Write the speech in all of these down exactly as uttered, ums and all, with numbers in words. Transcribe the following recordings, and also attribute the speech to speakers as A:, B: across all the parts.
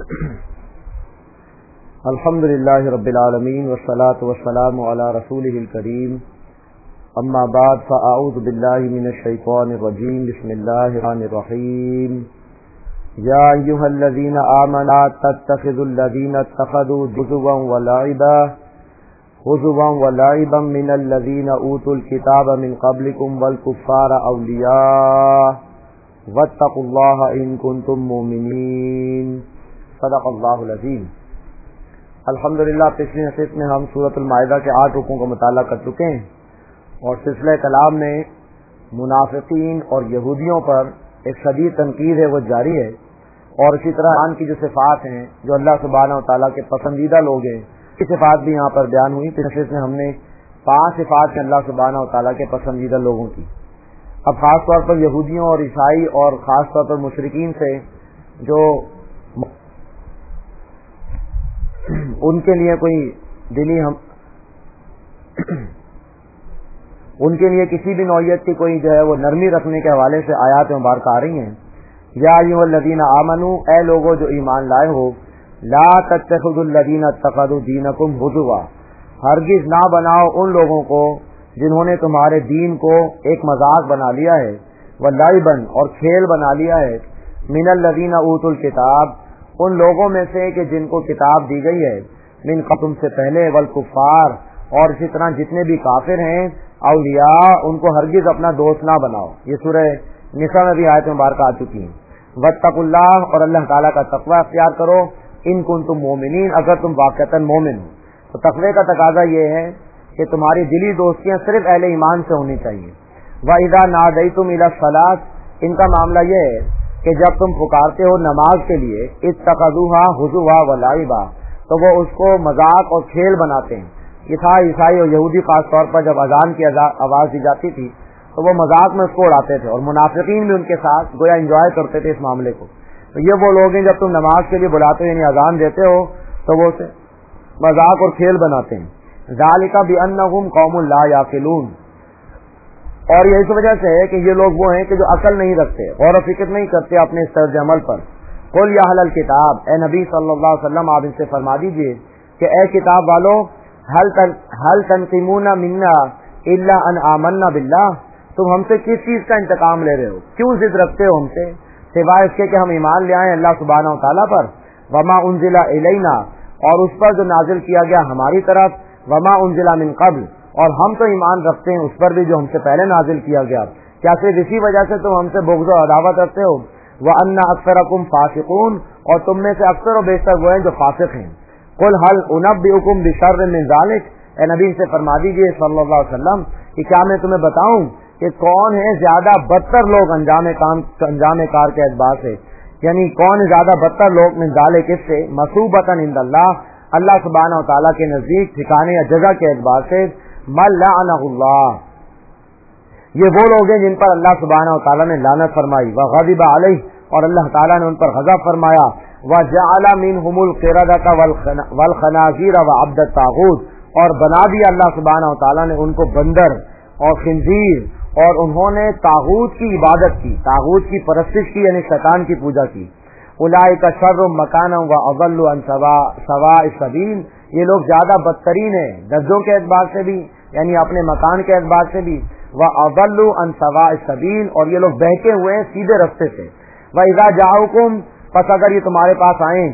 A: الحمدللہ رب العالمین والصلاة والسلام علی رسولہ الکریم اما بعد فاعوذ باللہ من الشیطان الرجیم بسم اللہ الرحمن الرحیم یا ایھا الذین آمنوا لا تتخذوا الذین اتخذوا هزوا ولعبا هزوا ولعبا من الذین اوتوا الکتاب من قبلکم والکفار اولیاء واتقوا اللہ ان کنتم مؤمنین صدق اللہ العظیم۔ الحمدللہ پچھلی نشست میں ہم سورۃ المائدہ کے آٹھ رکوع کا مطالعہ کر چکے ہیں اور سلسلہ کلام میں منافقین اور یہودیوں پر ایک شدید تنقید ہے وہ جاری ہے، اور اسی طرح ان کی جو صفات ہیں جو اللہ سبحانہ و تعالیٰ کے پسندیدہ لوگ ہیں کی صفات بھی یہاں پر بیان ہوئی۔ پچھلی نشست میں ہم نے پانچ صفات ہیں اللہ سبحانہ و تعالیٰ کے پسندیدہ لوگوں کی۔ اب خاص طور پر یہودیوں اور عیسائی اور خاص طور پر مشرکین سے جو ان کے لیے کوئی دلی ہم ان کے لیے کسی بھی نوعیت کی کوئی جو ہے وہ نرمی رکھنے کے حوالے سے آیات مبارکہ آ رہی ہیں۔ یا ایھا الذین آمنوا، اے لوگوں جو ایمان لائے ہو، لا تتخذوا الذین اتخذوا دینکم ہزوا، ہرگز نہ بناؤ ان لوگوں کو جنہوں نے تمہارے دین کو ایک مذاق بنا لیا ہے، ولعبا اور کھیل بنا لیا ہے، من الذین اوتوا الکتاب، ان لوگوں میں سے کہ جن کو کتاب دی گئی ہے، من قبل سے پہلے، والکفار اور اسی طرح جتنے بھی کافر ہیں، اولیاء ان کو ہرگز اپنا دوست نہ بناؤ۔ یہ سورہ نساء میں بھی آیت مبارکہ آ چکی ہیں۔ واتقوا اللہ، اور اللہ تعالیٰ کا تقوی اختیار کرو، ان کنتم مومنین، اگر تم واقعتاً مومن ہو۔ تو تقوی کا تقاضا یہ ہے کہ تمہاری دلی دوستیاں صرف اہل ایمان سے ہونی چاہیے۔ وَإِذَا نَادَيْتُمْ إِلَى الصَّلَاةِ، ان کا معاملہ یہ ہے کہ جب تم پکارتے ہو نماز کے لیے، اتخذوها هزوا ولعبا، تو وہ اس کو مذاق اور کھیل بناتے ہیں۔ یہ تھا عیسائی اور یہودی خاص طور پر جب اذان کی آواز دی جاتی تھی تو وہ مذاق میں اس کو اڑاتے تھے، اور منافقین بھی ان کے ساتھ گویا انجوائے کرتے تھے اس معاملے کو۔ تو یہ وہ لوگ ہیں جب تم نماز کے لیے بلاتے ہو یعنی اذان دیتے ہو تو وہ اسے مذاق اور کھیل بناتے ہیں۔ ذالک بانہم قوم لا یعقلون، اور یہ اس وجہ سے ہے کہ یہ لوگ وہ ہیں کہ جو عقل نہیں رکھتے، غور و فکر نہیں کرتے اپنے اس طرز عمل پر۔ قل یا اہل الکتاب، اے نبی صلی اللہ علیہ وسلم آپ ان سے فرما دیجئے کہ اے کتاب والو، هل هل تنقمون منا الا ان آمنا باللہ، تم ہم سے کس چیز کا انتقام لے رہے ہو، کیوں ضد رکھتے ہو ہم سے، سوائے اس کے کہ ہم ایمان لے آئے اللہ سبحانہ و تعالیٰ پر، وما انزل الینا، اور اس پر جو نازل کیا گیا ہماری طرف، وما انزل من قبل، اور ہم تو ایمان رکھتے ہیں اس پر بھی جو ہم سے پہلے نازل کیا گیا، کیا صرف اسی وجہ سے تم ہم سے بغض و عداوت رکھتے ہو؟ وَأَنَّ أَكْثَرَكُمْ فَاسِقُونَ، اور تم میں سے اکثر و بیشتر وہ ہیں جو فاسق ہیں۔ قُلْ هَلْ أُنَبِّئُكُمْ بِشَرٍّ مِّن ذَلِكَ، اے نبی سے فرما دیجیے صلی اللہ علیہ وسلم کہ کیا میں تمہیں بتاؤں کہ کون ہے زیادہ بدتر لوگ انجام کام انجام کار کے اعتبار سے، یعنی کون زیادہ بدتر لوگ من ذالک، اس سے مثوبۃ عند اللہ، اللہ سبحانہ و تعالیٰ کے نزدیک ٹھکانے یا جگہ کے اعتبار سے، من لعنہ اللہ، یہ وہ لوگ ہیں جن پر اللہ سبحانہ و تعالیٰ نے لعنت فرمائی، وغضب علیہ، اور اللہ تعالیٰ نے ان پر غضب فرمایا، وجعل منہم القردۃ والخنازیر وعبد الطاغوت، اور بنا دیا اللہ سبحانہ و تعالیٰ نے ان کو بندر اور خنزیر، اور انہوں نے طاغوت کی عبادت کی، طاغوت کی پرستش کی یعنی شیطان کی پوجا کی۔ اولئک شر مکانا واضل عن سواء السبیل، یہ لوگ زیادہ بدترین ہیں درجوں کے اعتبار سے بھی، یعنی اپنے مکان کے اعتبار سے بھی، واضل عن سواء السبیل، اور یہ لوگ بہکے ہوئے ہیں سیدھے رستے سے۔ واذا جاؤکم، پس اگر یہ تمہارے پاس آئیں،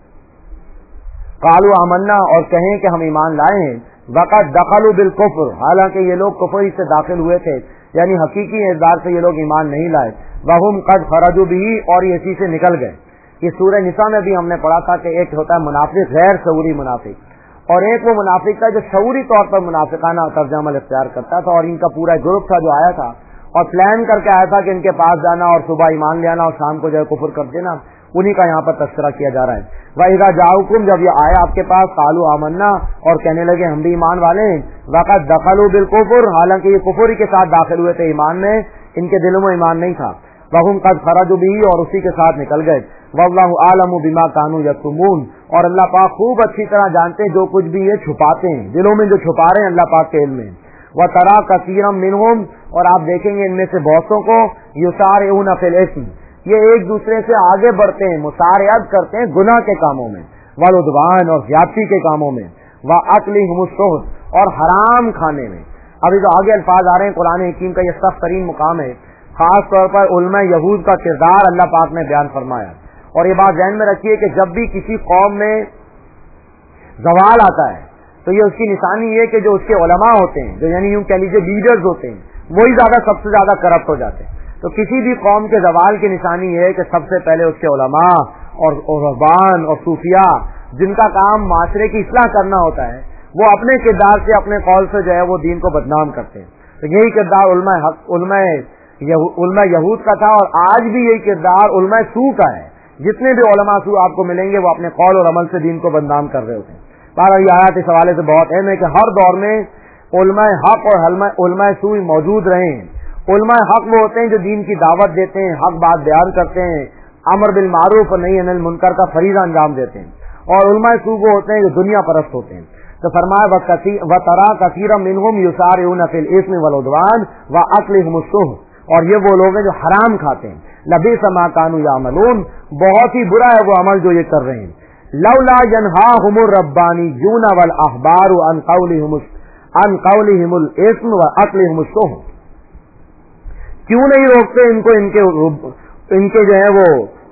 A: قالوا آمنا، اور کہیں کہ ہم ایمان لائے ہیں، وقد دخلوا بالکفر، حالانکہ یہ لوگ کفر سے داخل ہوئے تھے، یعنی حقیقی اعتبار سے یہ لوگ ایمان نہیں لائے، وہم قد خرجوا به، اور یہ اسی سے نکل گئے۔ یہ سورہ نساء میں بھی ہم نے پڑھا تھا کہ ایک ہوتا ہے منافق غیر شعوری منافق، اور ایک وہ منافق تھا جو شعوری طور پر منافقانہ طرز عمل اختیار کرتا تھا، اور ان کا پورا گروپ تھا جو آیا تھا اور پلان کر کے آیا تھا کہ ان کے پاس جانا اور صبح ایمان لے آنا اور شام کو جو ہے کفر کر دینا، انہی کا یہاں پر تذکرہ کیا جا رہا ہے۔ وَإِذَا جَاءُكُمْ، جب یہ آیا آپ کے پاس، قَالُوا آمَنَّا، اور کہنے لگے ہم بھی ایمان والے ہیں، وَقَدْ دَخَلُوا بِالْكُفْرِ، حالانکہ یہ کفر ہی کے ساتھ داخل ہوئے تھے ایمان میں، ان کے دلوں میں ایمان نہیں تھا، وَهُمْ قَدْ خَرَجُوا بِهِ، اور اسی کے ساتھ نکل گئے، وَاللَّهُ أَعْلَمُ بِمَا كَانُوا يَكْتُمُونَ، اور اللہ پاک خوب اچھی طرح جانتے ہیں جو کچھ بھی یہ چھپاتے ہیں، دلوں میں جو چھپا رہے ہیں اللہ پاک کے علم میں۔ وَتَرَى كَثِيرًا مِّنْهُمْ، اور آپ دیکھیں گے ان میں سے بہتوں کو، يُسَارِعُونَ فِي الْإِثْمِ، یہ ایک دوسرے سے آگے بڑھتے ہیں، مسارعت کرتے ہیں گناہ کے کاموں میں، والعدوان اور زیادتی کے کاموں میں، واکلہم السحت اور حرام کھانے میں۔ ابھی جو آگے الفاظ آ رہے ہیں قرآن حکیم کا یہ سخت ترین مقام ہے، خاص طور پر علماء یہود کا کردار اللہ پاک نے بیان فرمایا۔ اور یہ بات ذہن میں رکھیے کہ جب بھی کسی قوم میں زوال آتا ہے تو یہ اس کی نشانی یہ کہ جو اس کے علماء ہوتے ہیں، جو یعنی یوں کہہ لیجیے لیڈرز ہوتے ہیں، وہی زیادہ سب سے زیادہ کرپٹ ہو جاتے ہیں۔ تو کسی بھی قوم کے زوال کی نشانی یہ ہے کہ سب سے پہلے اس کے علماء اور رہبان اور صوفیاء جن کا کام معاشرے کی اصلاح کرنا ہوتا ہے، وہ اپنے کردار سے، اپنے قول سے جو ہے وہ دین کو بدنام کرتے ہیں۔ تو یہی کردار علماء حق علماء علماء یہود کا تھا، اور آج بھی یہی کردار علماء سو کا ہے۔ جتنے بھی علماء سو آپ کو ملیں گے وہ اپنے قول اور عمل سے دین کو بدنام کر رہے ہوتے ہیں۔ بہرحال یہ آیات اس حوالے سے بہت اہم ہے کہ ہر دور میں علماء حق اور علماء سو موجود رہے ہیں۔ علماء حق وہ ہوتے ہیں جو دین کی دعوت دیتے ہیں، حق بات بیان کرتے ہیں، امر بالمعروف اور نہی عن المنکر کا فریضہ انجام دیتے ہیں، اور علماء سو وہ ہوتے ہیں جو دنیا پرست ہوتے ہیں۔ تو فرمایا وَتَرَى كَثِيرًا مِّنْهُمْ يُسَارِعُونَ فِي الْإِثْمِ وَالْعُدْوَانِ وَأَكْلِهِمُ السُّحْتَ، اور یہ وہ لوگ ہیں جو حرام کھاتے ہیں۔ لَبِئْسَ مَا كَانُوا يَعْمَلُونَ، بہت ہی برا ہے وہ عمل جو یہ کر رہے ہیں۔ لَوْلَا يَنْهَاهُمُ الرَّبَّانِيُّونَ وَالْأَحْبَارُ عَنْ قَوْلِهِمُ عَنْ قَوْلِهِمُ الْإِثْمَ وَأَكْلِهِمُ السُّحْتَ، کیوں نہیں روکتے ان کو ان کے ان کے جو ہے وہ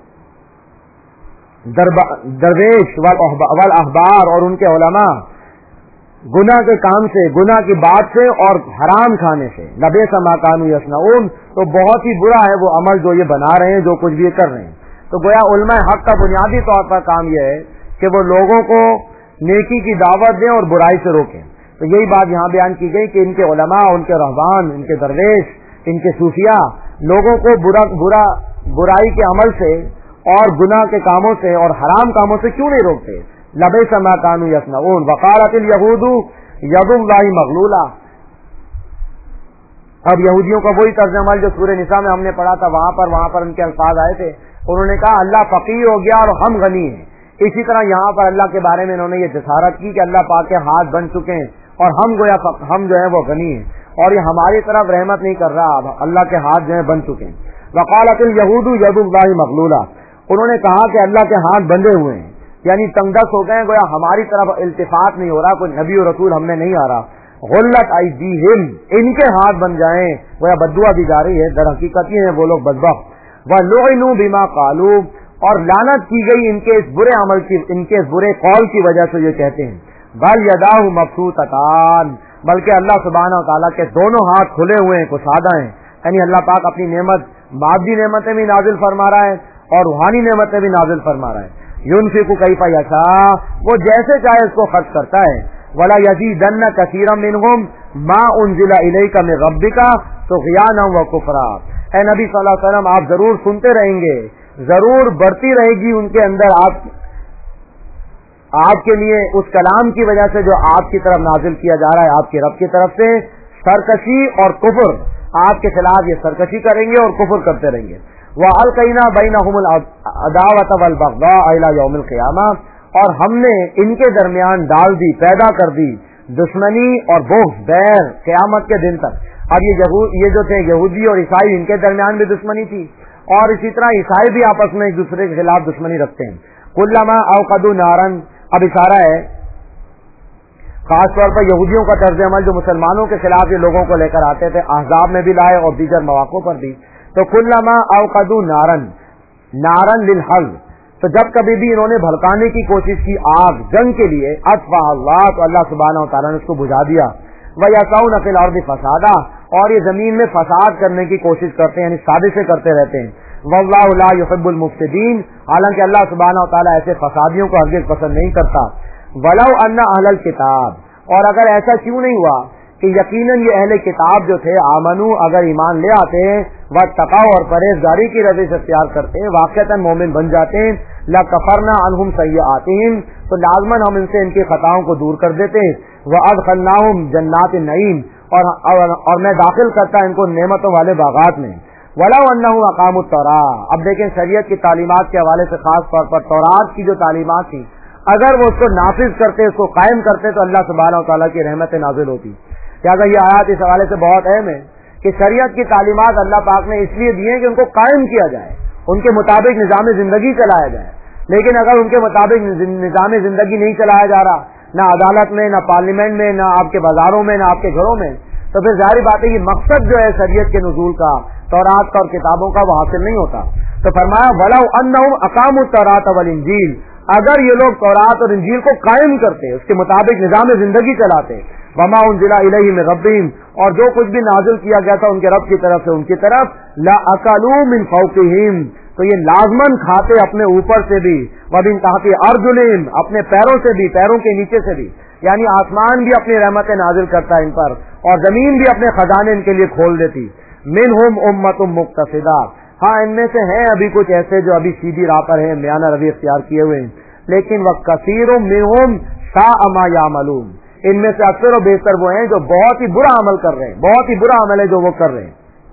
A: درویش والاحبار اور ان کے علماء گناہ کے کام سے، گناہ کی بات سے اور حرام کھانے سے۔ لبئس ما کانوا یصنعون، تو بہت ہی برا ہے وہ عمل جو یہ بنا رہے ہیں، جو کچھ بھی یہ کر رہے ہیں۔ تو گویا علماء حق کا بنیادی طور پر کام یہ ہے کہ وہ لوگوں کو نیکی کی دعوت دیں اور برائی سے روکیں۔ تو یہی بات یہاں بیان کی گئی کہ ان کے علماء، ان کے رہبان، ان کے درویش، ان کے صوفیاء لوگوں کو برا برا برائی کے عمل سے اور گناہ کے کاموں سے اور حرام کاموں سے کیوں نہیں روکتے؟ لبئس ما كانوا يصنعون وقالت اليهود يد الله مغلولہ۔ اب یہودیوں کا وہی طرز عمل جو سورہ نساء میں ہم نے پڑھا تھا، وہاں پر وہاں پر ان کے الفاظ آئے تھے، انہوں نے کہا اللہ فقیر ہو گیا اور ہم غنی ہیں۔ اسی طرح یہاں پر اللہ کے بارے میں انہوں نے یہ جسارت کی کہ اللہ پاک کے ہاتھ بن چکے ہیں اور ہم گویا ہم جو ہے وہ غنی ہیں، اور یہ ہماری طرف رحمت نہیں کر رہا، اب اللہ کے ہاتھ جو ہے بن چکے ہیں۔ وقالت اليهود يد الله مغلولہ، انہوں نے کہا کہ اللہ کے ہاتھ بندھے ہوئے ہیں، یعنی تنگ دست ہو گئے، گویا ہماری طرف التفات نہیں ہو رہا، کوئی نبی و رسول ہم میں نہیں آ رہا۔ غلت ایدیہم، ان کے ہاتھ بن جائیں، گویا بددعا دی جا رہی ہے، در حقیقت یہ ہیں وہ لوگ بدبخت۔ وَلُعِنُوا بِمَا قَالُوا، اور لعنت کی گئی ان کے اس برے عمل کی، ان کے اس برے قول کی وجہ سے یہ کہتے ہیں۔ بَلْ يَدَاهُ مَبْسُوطَتَانِ، بلکہ اللہ سبحانہ و تعالیٰ کے دونوں ہاتھ کھلے ہوئے ہیں، کشادہ ہیں، یعنی اللہ پاک اپنی نعمت، مادی نعمتیں بھی نازل فرما رہا ہے اور روحانی نعمتیں بھی نازل فرما رہا ہے۔ ينفق كيف يشاء، وہ جیسے چاہے اس کو خرچ کرتا ہے۔ ولا يزيدن كثيرا منهم ما انزل اليك من ربك طغيانا وكفرا، اے نبی صلی اللہ علیہ وسلم آپ ضرور سنتے رہیں گے، ضرور بڑھتی رہے گی ان کے اندر آپ آپ کے لیے اس کلام کی وجہ سے جو آپ کی طرف نازل کیا جا رہا ہے آپ کے رب کی طرف سے، سرکشی اور کفر، آپ کے خلاف یہ سرکشی کریں گے اور کفر کرتے رہیں گے۔ وَأَلْقَيْنَا بَيْنَهُمُ الْعَدَاوَةَ وَالْبَغْضَاءَ إِلَى يَوْمِ الْقِيَامَةِ، اور ہم نے ان کے درمیان ڈال دی، پیدا کر دی دشمنی اور بغض، بیر، قیامت کے دن تک۔ اب یہ یہ جو تھے یہودی اور عیسائی، ان کے درمیان بھی دشمنی تھی، اور اسی طرح عیسائی بھی آپس میں ایک دوسرے کے خلاف دشمنی رکھتے ہیں۔ كُلَّمَا أَوْقَدُوا نَارًا، اب اشارہ ہے خاص طور پر یہودیوں کا طرز عمل جو مسلمانوں کے خلاف یہ لوگوں کو لے کر آتے تھے، احزاب میں بھی لائے اور دیگر مواقع پر بھی۔ تو کلما اوقدوا نارن نارن للحرب، تو جب کبھی بھی انہوں نے بھڑکانے کی کوشش کی آگ جنگ کے لیے، اطفا اللہ، تو اللہ سبحانہ و تعالیٰ نے اس کو بجھا دیا۔ وَيَسْعَوْنَ فِي الْأَرْضِ فَسَادًا، اور یہ زمین میں فساد کرنے کی کوشش کرتے ہیں، یعنی سازشیں کرتے رہتے ہیں۔ وَاللَّهُ لَا يُحِبُّ الْمُفْسِدِينَ، حالانکہ اللہ سبحانہ و تعالیٰ ایسے فسادیوں کو ہرگز پسند نہیں کرتا۔ وَلَوْ أَنَّ أَهْلَ الْكِتَابِ، اور اگر ایسا کیوں نہیں ہوا کہ یقیناً یہ اہل کتاب جو تھے، آمنو، اگر ایمان لے آتے ہیں، واتقوا، اور پرہیزگاری کی روش اختیار کرتے ہیں، واقعتاً مومن بن جاتے ہیں، لَكَفَرْنَا عَنْهُمْ سَيِّئَاتِهِمْ، تو لازماً ہم ان سے ان کی خطاؤں کو دور کر دیتے ہیں۔ وَأَدْخَلْنَاهُمْ جَنَّاتِ النَّعِيمِ، اور, اور اور میں داخل کرتا ان کو نعمتوں والے باغات میں۔ وَلَوْ أَنَّهُمْ أَقَامُوا التَّوْرَاةَ، اب دیکھیں شریعت کی تعلیمات کے حوالے سے خاص طور پر تورات کی جو تعلیمات تھی، اگر وہ اس کو نافذ کرتے، اس کو قائم کرتے، تو اللہ سبحانہ و تعالیٰ کی رحمت نازل ہوتی۔ لہٰذا یہ آیات اس حوالے سے بہت اہم ہے کہ شریعت کی تعلیمات اللہ پاک نے اس لیے دی ہیں کہ ان کو قائم کیا جائے، ان کے مطابق نظام زندگی چلایا جائے. لیکن اگر ان کے مطابق نظام زندگی نہیں چلایا جا رہا، نہ عدالت میں، نہ پارلیمنٹ میں، نہ آپ کے بازاروں میں، نہ آپ کے گھروں میں، تو پھر ظاہر بات ہے یہ مقصد جو ہے شریعت کے نزول کا، تورات کا اور کتابوں کا، وہ حاصل نہیں ہوتا. تو فرمایا وَلَوْ أَنَّهُمْ أَقَامُوا التَّوْرَاةَ وَالْإِنْجِيلَ، اگر یہ لوگ تورات اور انجیل کو قائم کرتے، اس کے مطابق نظام زندگی چلاتے، وَمَا أُنزِلَ إِلَيْهِم مِّن رَّبِّهِمْ، اور جو کچھ بھی نازل کیا گیا تھا ان کے رب کی طرف سے ان کی طرف، لَأَكَلُوا مِن فَوْقِهِمْ، تو یہ لازمن کھاتے اپنے اوپر سے بھی، وَمِن تَحْتِ أَرْجُلِهِمْ، اپنے پیروں سے بھی، پیروں کے نیچے سے بھی. یعنی آسمان بھی اپنی رحمتیں نازل کرتا ہے ان پر، اور زمین بھی اپنے خزانے ان کے لیے کھول دیتی. مِنْهُمْ أُمَّةٌ مُقْتَصِدَةٌ، ہاں ان میں سے ہیں ابھی کچھ ایسے جو ابھی سیدھی راہ پر ہیں، میانہ روی اختیار کیے ہوئے ہیں، لیکن وَكَثِيرٌ مِّنْهُمْ سَاءَ مَا يَعْمَلُونَ، ان میں سے اکثر و بیشتر وہ ہیں جو بہت ہی برا عمل کر رہے ہیں، بہت ہی برا عمل ہے جو وہ کر رہے ہیں.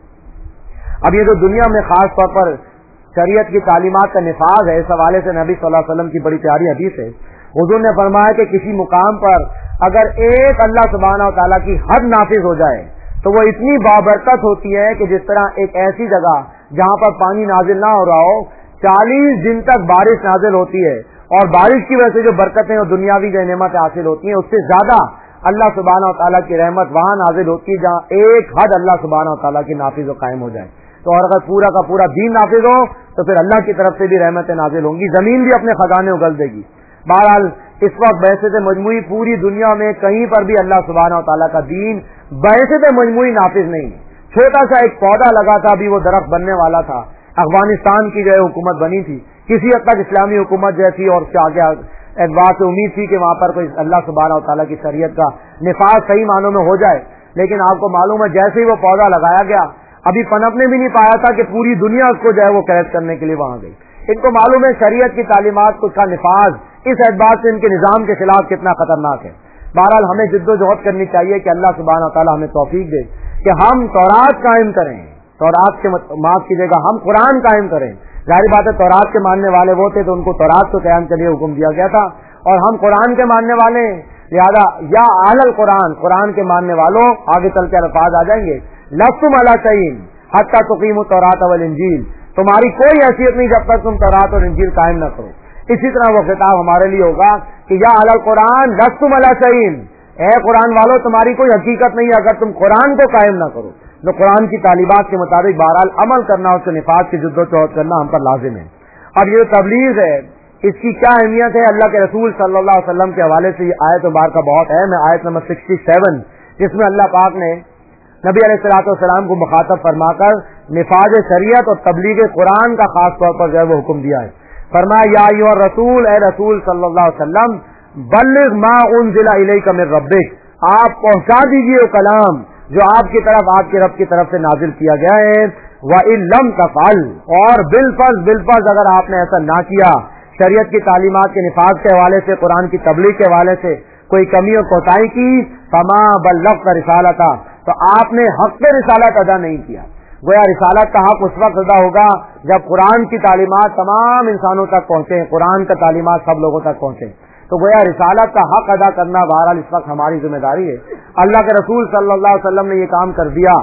A: اب یہ جو دنیا میں خاص طور پر شریعت کی تعلیمات کا نفاذ ہے، اس حوالے سے نبی صلی اللہ علیہ وسلم کی بڑی پیاری حدیث ہے. حضور نے فرمایا کہ کسی مقام پر اگر ایک اللہ سبحانہ و تعالیٰ کی حد نافذ ہو جائے تو وہ اتنی بابرکت ہوتی ہے کہ جس طرح ایک ایسی جگہ جہاں پر پانی نازل نہ ہو رہا ہو، چالیس دن تک بارش نازل ہوتی ہے، اور بارش کی وجہ سے جو برکتیں اور دنیاوی جو نعمتیں حاصل ہوتی ہیں، اس سے زیادہ اللہ سبحانہ و تعالیٰ کی رحمت وہاں نازل ہوتی ہے جہاں ایک حد اللہ سبحانہ و تعالیٰ کی نافذ و قائم ہو جائے. تو اور اگر پورا کا پورا دین نافذ ہو تو پھر اللہ کی طرف سے بھی رحمتیں نازل ہوں گی، زمین بھی اپنے خزانے اگل دے گی. بہرحال اس وقت بحثت مجموعی پوری دنیا میں کہیں پر بھی اللہ سبحانہ و تعالیٰ کا دین بحثت مجموعی نافذ نہیں. چھوٹا سا ایک پودا لگا تھا، ابھی وہ درخت بننے والا تھا. افغانستان کی جو ہے حکومت بنی تھی، کسی حد تک اسلامی حکومت جیسی، اور کیا کیا اعتبار سے امید تھی کہ وہاں پر کوئی اللہ سبحانہ و تعالیٰ کی شریعت کا نفاذ صحیح معنوں میں ہو جائے. لیکن آپ کو معلوم ہے جیسے ہی وہ پودا لگایا گیا، ابھی پنپنے بھی نہیں پایا تھا کہ پوری دنیا اس کو جو ہے وہ قید کرنے کے لیے وہاں گئی. ان کو معلوم ہے شریعت کی تعلیمات کا نفاذ اس اعتبار سے ان کے نظام کے خلاف کتنا خطرناک ہے. بہرحال ہمیں جد و جہد کرنی چاہیے کہ اللہ سبحانہ و تعالیٰ ہمیں توفیق دے کہ ہم تورات قائم کریں، تورات کے معاف کیجیے گا ہم قرآن قائم کریں. ظاہر بات ہے تورات کے ماننے والے وہ تھے تو ان کو تورات کو قیام کے لیے حکم دیا گیا تھا، اور ہم قرآن کے ماننے والے ہیں، لہذا یا اہل القرآن، قرآن کے ماننے والوں، آگے چل کے الفاظ آ جائیں گے، لستم علی شیء حتی تقیموا التوراۃ والانجیل، تمہاری کوئی حیثیت نہیں جب تک تم تورات اور انجیل قائم نہ کرو. اسی طرح وہ خطاب ہمارے لیے ہوگا کہ یا اہل القرآن لستم علی شیء، اے قرآن والو تمہاری کوئی حقیقت نہیں اگر تم قرآن کو قائم نہ کرو. تو قرآن کی تعلیمات کے مطابق بہرحال عمل کرنا، اس کے نفاذ کی جد و جہد کرنا ہم پر لازم ہے. اب یہ تبلیغ ہے، اس کی کیا اہمیت ہے؟ اللہ کے رسول صلی اللہ علیہ وسلم کے حوالے سے یہ آیت مبارکہ بہت ہے. میں آیت نمبر سڑسٹھ جس میں اللہ پاک نے نبی علیہ الصلوۃ والسلام کو مخاطب فرما کر نفاذ شریعت اور تبلیغ قرآن کا خاص طور پر جو ہے وہ حکم دیا ہے. فرمایا یا ایھا الرسول، اے رسول صلی اللہ علیہ وسلم، بلغ ما انزل الیک من ربک، آپ پہنچا دیجیے وہ کلام جو آپ کی طرف آپ کے رب کی طرف سے نازل کیا گیا ہے. وَإِن لَّمْ تَفْعَلْ، اور بالفرض بالفرض اگر آپ نے ایسا نہ کیا، شریعت کی تعلیمات کے نفاذ کے حوالے سے، قرآن کی تبلیغ کے حوالے سے کوئی کمی اور کوتاہی کی، فما بلغت رسالتہ، تو آپ نے حق رسالت ادا نہیں کیا. گویا رسالت کا حق اس وقت ادا ہوگا جب قرآن کی تعلیمات تمام انسانوں تک پہنچے، قرآن کا تعلیمات سب لوگوں تک پہنچے. تو گویا رسالت کا حق ادا کرنا بہرحال اس وقت ہماری ذمہ داری ہے. اللہ کے رسول صلی اللہ علیہ وسلم نے یہ کام کر دیا،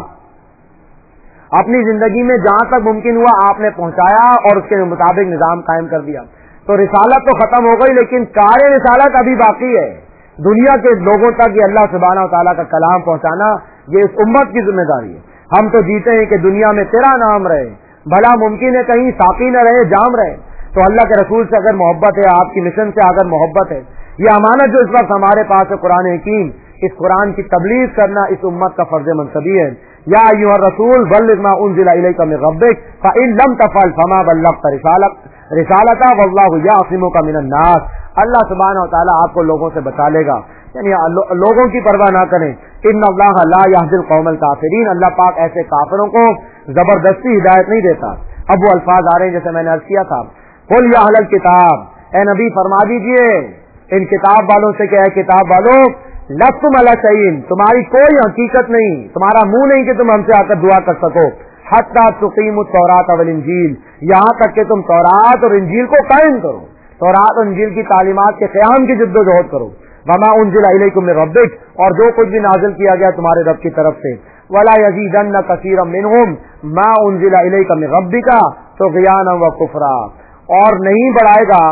A: اپنی زندگی میں جہاں تک ممکن ہوا آپ نے پہنچایا اور اس کے مطابق نظام قائم کر دیا. تو رسالت تو ختم ہو گئی، لیکن کار رسالت ابھی باقی ہے. دنیا کے لوگوں تک یہ اللہ سبحانہ و تعالیٰ کا کلام پہنچانا یہ اس امت کی ذمہ داری ہے. ہم تو جیتے ہیں کہ دنیا میں تیرا نام رہے، بھلا ممکن ہے کہیں ساقی نہ رہے، جام رہے. تو اللہ کے رسول سے اگر محبت ہے، آپ کی مشن سے اگر محبت ہے، یہ امانت جو اس وقت ہمارے پاس ہے قرآن حکیم، اس قرآن کی تبلیغ کرنا اس امت کا فرض منصبی ہے. یا ایھا الرسول بلغ ما انزل الیک من ربک فإن لم تفعل فما بلغت رسالت رسالتہ واللہ یعصمک من الناس. اللہ سبحانہ و تعالیٰ آپ کو لوگوں سے بچا لے گا، یعنی لوگوں کی پرواہ نہ کریں. ان اللہ لا یہدی القوم الکافرین، اللہ پاک ایسے کافروں کو زبردستی ہدایت نہیں دیتا. اب وہ الفاظ آ رہے ہیں جیسے میں نے عرض کیا تھا، قل یا اہل الکتاب، اے نبی فرما دیجئے ان کتاب والوں سے کہ اے کتاب والوں، لستم علی شیء، تمہاری کوئی حقیقت نہیں، تمہارا منہ نہیں کہ تم ہم سے آ کر دعا کر سکو، حتی تقیموا التوراۃ والانجیل، یہاں تک کہ تم تورات اور انجیل کو قائم کرو، تورات اور انجیل کی تعلیمات کے قیام کی جد و جہد کرو. وما انزل الیکم من ربک، اور جو کچھ بھی نازل کیا گیا تمہارے رب کی طرف سے. ولا یزیدن کثیرا منہم ما انزل الیک من ربک، तुग़याना व कुफ़रा, और नहीं बढ़ाए गा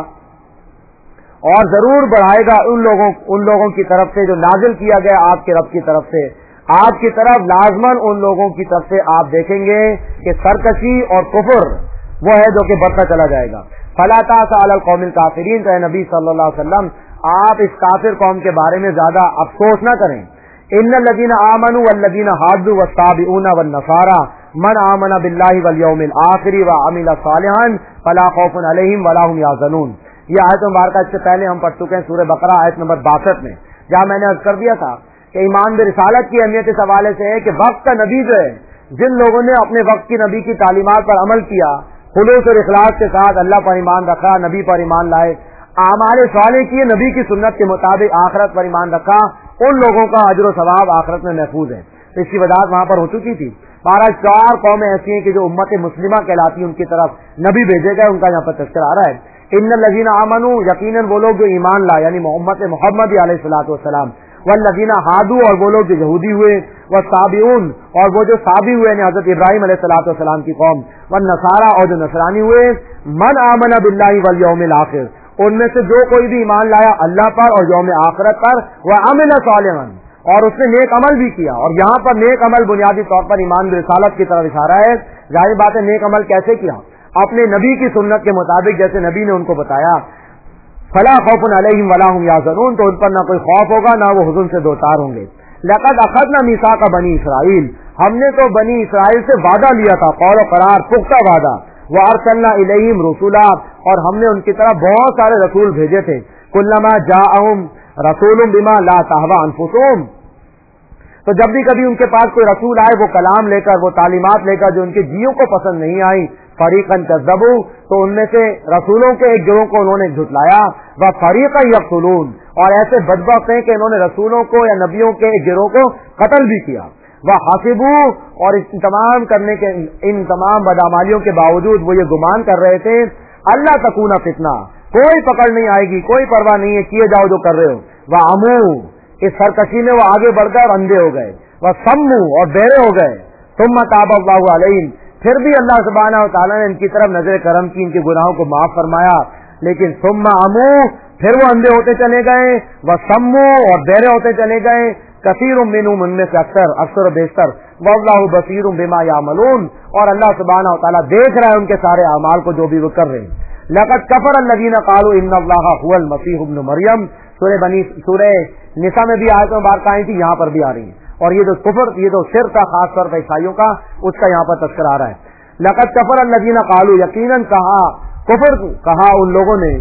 A: और जरूर बढ़ाए गा उन लोगों उन लोगों की तरफ से जो नाजिल किया गया आपके रब की तरफ से, आपकी तरफ लाजमन उन लोगों की तरफ से आप देखेंगे कि सरकशी और कुफर वो है जो कि बढ़ता चला जाएगा। फला तासा अलल कौमिल काफिरीन, तो नबी सल्लल्लाहु अलैहि वसल्लम आप इस काफिर कौम के बारे में ज्यादा अफसोस न करें। इन्नल लदीना आमनु वल लदीना हादू वस्साबिऊना वन नसारा मन आमना बिल्लाहि वल यौमिल आखिर व अमिला सालिहान फला खौफुन अलैहिम वला हुम यहज़नून। ये आयत मुबारक इससे पहले हम पढ़ चुके हैं सूरह बकरा आयत नंबर बासठ में, जहाँ मैंने अर्ज कर दिया था कि ईमान बिल रिसालत की अहमियत इस हवाले से है कि वक्त का नबी जो है, जिन लोगों ने अपने वक्त की नबी की तालीमात पर अमल किया, खुलूस और इखलास के साथ अल्लाह पर ईमान रखा, नबी पर ईमान लाए, आमाल साले किए, नबी की सुन्नत के मुताबिक आखिरत पर ईमान रखा, उन लोगों का अजर व सवाब आखिरत में महफूज है। तो इसकी वजाहत वहां पर हो चुकी थी। बारह चार कौमें ऐसी हैं कि जो उम्मत मुस्लिमा कहलाती है, उनकी तरफ नबी भेजे गए, उनका यहाँ पर तज़किरा आ रहा है। इन्नल लज़ीना आमनू, यकीनन वो लोग जो ईमान लाए, यानी मोहम्मद मोहम्मद अलैहिस्सलातु वस्सलाम, वल्लज़ीना हादू, और वो लोग जो यहूदी हुए, व साबिऊन, और वो जो साबी हुए यानी हज़रत इब्राहिम अलैहिस्सलातु वस्सलाम की कौम, व नसारा, और जो नसरानी हुए, मन आमना बिल्लाहि वल यौमिल आखिर, उनमें से जो कोई भी ईमान लाया अल्लाह पर और यौम आखिरत पर, व अमिल सालिहन, और उसने नेक अमल भी किया। और यहाँ पर नेक अमल बुनियादी तौर पर ईमान बिल रिसालत की तरफ इशारा है। जाहिर बात है, नेक अमल कैसे किया? अपने नबी की सुन्नत के मुताबिक, जैसे नबी ने उनको बताया, फला खौफुन अलैहिम वला हुम यहज़नून, तो उन पर ना कोई खौफ होगा, ना वो हुज़न से दोचार होंगे। लक़द अख़ज़ना मीसाक़ बनी इसराइल, हमने तो बनी इसराइल से वादा लिया था, कौल करार, पुख्ता वादा, व अरसलना इलैहिम रसूला, और हमने उनकी तरफ बहुत सारे रसूल भेजे थे। कुल्लमा जाअहुम रसूलुम बिमा ला तहवा अनफुसुहुम, तो जब भी कभी उनके पास कोई रसूल आए, वो कलाम लेकर, वो तालीमात लेकर जो उनके जियों को पसंद नहीं आई, फरीकन कज़्ज़बू, तो उनमें से रसूलों के एक गिरोह को उन्होंने झुटलाया, व फरीकन यक़्तुलून, और ऐसे बदबख्त हैं कि इन्होंने रसूलों को या नबियों के एक गिरोह को कत्ल भी किया। व हसिबू, और इन तमाम करने के इन तमाम बदामालियों के बावजूद वो ये गुमान कर रहे थे, अल्लाह तकूना फितना, कोई पकड़ नहीं आएगी, कोई परवाह नहीं है, किए जाओ जो कर रहे हो। व अमू, इस सरकशी में वो आगे बढ़कर अंधे हो गए, वह सम्मू, और बेरे हो गए। सुम्मा ताब अल्लाहु अलैहिम, फिर भी अल्लाह सुब्हानहु व तआला ने इनकी तरफ नजर करम की, इनके गुनाहों को माफ फरमाया। लेकिन सुम्मा अमू, फिर वो अंधे होते चले गए, वह सम्मू, और बेरे होते चले गए। कसीरुम मिनहुम, उनमें से अक्सर अक्सर बेशतर, वल्लाहु बसीरुम बिमा यामलून, और अल्लाह सुब्हानहु व तआला देख रहा है उनके सारे अमाल को जो भी वो कर रहे हैं। लक़द कफ़र अल्लज़ीना क़ालू इन्नल्लाहा हुवल मसीह इब्न मरियम, सूरह बनी सूरह निसा में भी आयत मुबारक आई थी, यहाँ पर भी आ रही है। और ये जो कुफर, ये जो शिर्क था खास तौर पर ईसाइयों का, उसका यहाँ पर तज़किरा आ रहा है। लक़द कफ़र अल्लज़ीना क़ालू, यकीनन कहा, कुफर कहा उन लोगों ने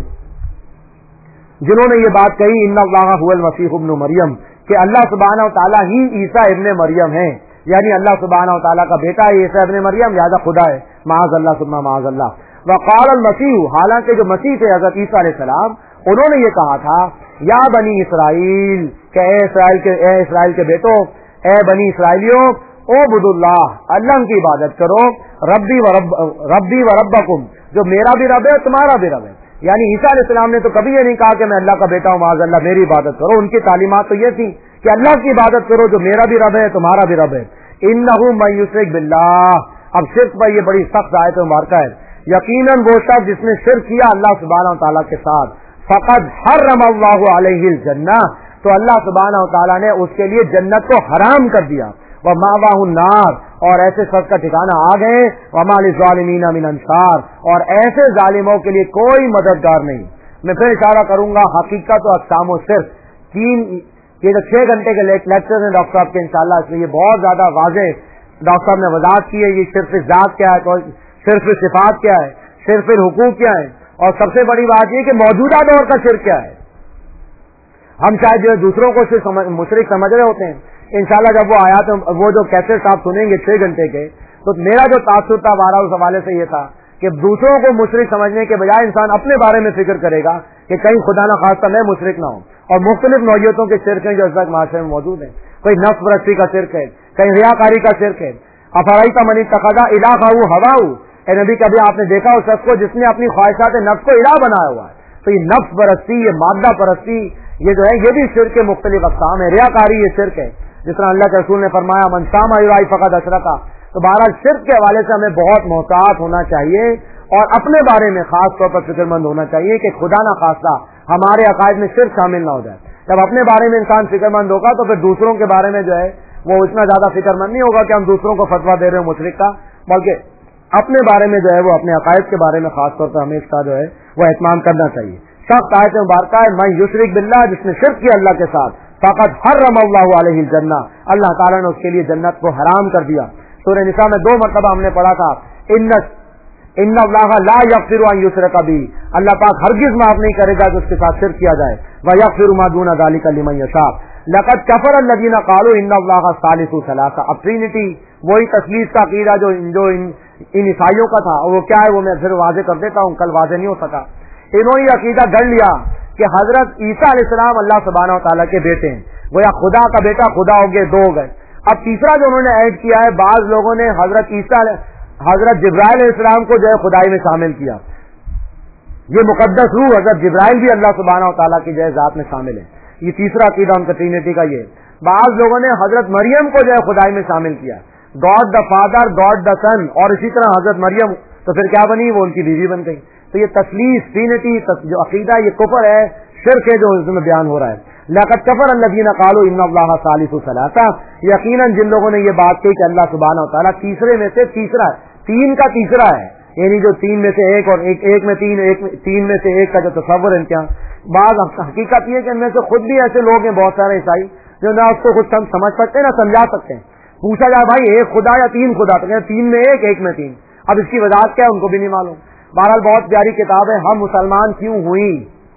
A: जिन्होंने ये बात कही, इन्नल्लाहा हुवल मसीह इब्न मरियम, कि अल्लाह सुब्हानहु व तआला ही ईसा इब्न मरियम है, यानी अल्लाह सुब्हानहु व तआला का बेटा है ईसा इब्न मरियम, लिहाजा खुदा है, माअज़ल्लाह सुम्मा माअज़ल्लाह। वक़ाल अल मसीह, हालांकि जो मसीह थे हज़रत ईसा अलैहिस्सलाम, उन्होंने ये कहा था, या बनी इसराइल, के ए इसराइल के ए इसराइल के बेटो, ए बनी इसराइलियों, ओ बुदुल्लाह, अल्लाह की इबादत करो, रब्बी व रब रब्बी व रब्बकुम, जो मेरा भी रब है तुम्हारा भी रब है। यानी ईसा अलैहिस्सलाम ने तो कभी ये नहीं कहा कि मैं अल्लाह का बेटा हूँ, माअज़ल्लाह, मेरी इबादत करो। उनकी तालीमात तो ये थी कि अल्लाह की इबादत करो, जो मेरा भी रब है तुम्हारा भी रब है। इन्नहु मन युश्रिक बिल्लाह, अब शिर्क पर ये बड़ी सख्त आयत मुबारक है। यकीनन वो शख्स जिसने शिर्क किया अल्लाह सुब्हानहु व तआला के साथ, फ़क़द हर्रमल्लाहु अलैहिल जन्नह, तो अल्लाह सुब्हानहु व तआला ने उसके लिए जन्नत को हराम कर दिया। व मावाहु नार, और ऐसे शख्स का ठिकाना आग है। व मा लिज़्ज़ालिमीन मिन अंसार, और ऐसे जालिमों के लिए कोई मददगार नहीं। मैं फिर इशारा करूंगा, हकीकत और अक़साम सिर्फ तीन, ये जो छह घंटे के लेक्चर हैं डॉक्टर साहब के इंशाअल्लाह, इसमें ये बहुत ज्यादा वाज़ेह डॉक्टर साहब ने वज़ाहत की है। ये सिर्फ जात क्या है, सिर्फ सिफात क्या है, सिर्फ हुकूक क्या है, और सबसे बड़ी बात ये कि मौजूदा दौर का शिर्क क्या है। हम शायद जो दूसरों को सिर्फ मुशरिक समझ रहे होते हैं, इंशाल्लाह जब वो आया तो वो जो कैसेट आप सुनेंगे छह घंटे के, तो मेरा जो तासुर था बारह उस हवाले से ये था कि दूसरों को मुशरिक समझने के बजाय इंसान अपने बारे में फिक्र करेगा कि कहीं खुदा न खास्ता मैं मुशरिक ना हूं। और मुख्तलिफ नौइयतों के शिर्क हैं जो इस वक्त माशरे में मौजूद है। कोई नफ्स परस्ती का शिर्क है, कहीं रियाकारी का शिर्क है। अफराइता मनी तखदा इलाहाहु हवाहु, ए नबी, कभी आपने देखा उस शख्स को जिसने अपनी ख्वाहिशात नफ्स को इलाह बनाया हुआ है? तो ये नफ्स परस्ती, ये मादा परस्ती, ये जो है ये भी शिर्क के मुख्तलिफ अक़साम है। रियाकारी ये शिर्क है, जिस तरह अल्लाह के रसूल ने फरमाया, मन सामा युराई फ़क़द अशरका, تو بہرحال شرک کے حوالے سے ہمیں بہت محتاط ہونا چاہیے اور اپنے بارے میں خاص طور پر فکر مند ہونا چاہیے کہ خدا نہ خواستہ ہمارے عقائد میں شرک شامل نہ ہو جائے. جب اپنے بارے میں انسان فکر مند ہوگا تو پھر دوسروں کے بارے میں جو ہے وہ اتنا زیادہ فکر مند نہیں ہوگا کہ ہم دوسروں کو فتویٰ دے رہے ہیں مشرک کا، بلکہ اپنے بارے میں جو ہے وہ اپنے عقائد کے بارے میں خاص طور پر ہمیں اس کا جو ہے وہ اہتمام کرنا چاہیے. سخت آیت مبارکہ ہے من یشرک باللہ، جس نے شرک کیا اللہ کے ساتھ، فقط حرم اللہ علیہ الجنہ، اللہ تعالیٰ نے اس کے لیے جنت کو حرام کر دیا. سورہ نساء میں دو مرتبہ ہم نے پڑھا تھا ان ان اللہ لا یغفر ان یشرک بہ، اللہ پاک ہرگز معاف نہیں کرے گا کہ اس کے ساتھ شرک کیا جائے، ویغفر ما دون ذلک لمن یشاء. لقد کفر الذین قالوا ان اللہ ثالث ثلاثہ. اب ٹرینٹی وہی تثلیث کا عقیدہ جو جو ان ان عیسائیوں کا تھا، اور وہ کیا ہے وہ میں پھر واضح کر دیتا ہوں، کل واضح نہیں ہو سکا. انہوں نے یہ عقیدہ گڑھ لیا کہ حضرت عیسیٰ علیہ السلام اللہ سبحانہ و تعالیٰ کے بیٹے ہیں، گویا خدا کا بیٹا خدا ہو گئے، دو ہو گئے. اب تیسرا جو انہوں نے ایڈ کیا ہے، بعض لوگوں نے حضرت عیسیٰ حضرت جبرائیل علیہ السلام کو جو ہے خدائی میں شامل کیا. یہ مقدس روح حضرت جبرائیل بھی اللہ سبحانہ و تعالیٰ کی جو ہے ذات میں شامل ہے. یہ تیسرا عقیدہ ان کا ٹرینٹی کا یہ. بعض لوگوں نے حضرت مریم کو جو ہے خدائی میں شامل کیا، God the father, God the son, اور اسی طرح حضرت مریم تو پھر کیا بنی، وہ ان کی بیوی بن گئی. تو یہ تثلیث ٹرینٹی جو عقیدہ یہ کفر ہے، شرک ہے جو اس میں بیان ہو رہا ہے. لقد کفر الذین قالوا ان اللہ ثالث ثلاثہ، یقیناً جن لوگوں نے یہ بات کہی کہ اللہ سبحانہ و تعالیٰ تیسرے میں سے تیسرا ہے، تین کا تیسرا ہے، یعنی جو تین میں سے ایک اور ایک ایک میں تین ایک میں تین میں سے ایک کا جو تصور ہے ان کے بعض حقیقت یہ کہ ان میں سے خود بھی ایسے لوگ ہیں بہت سارے عیسائی جو نہ اس کو خود سمجھ سکتے ہیں نہ سمجھا سکتے ہیں. پوچھا جائے بھائی ایک خدا یا تین خدا، تو کہتے ہیں تین میں ایک ایک میں تین. اب اس کی وضاحت کیا ہے ان کو بھی نہیں معلوم. بہرحال بہت پیاری کتاب ہے ہم مسلمان کیوں ہوئی.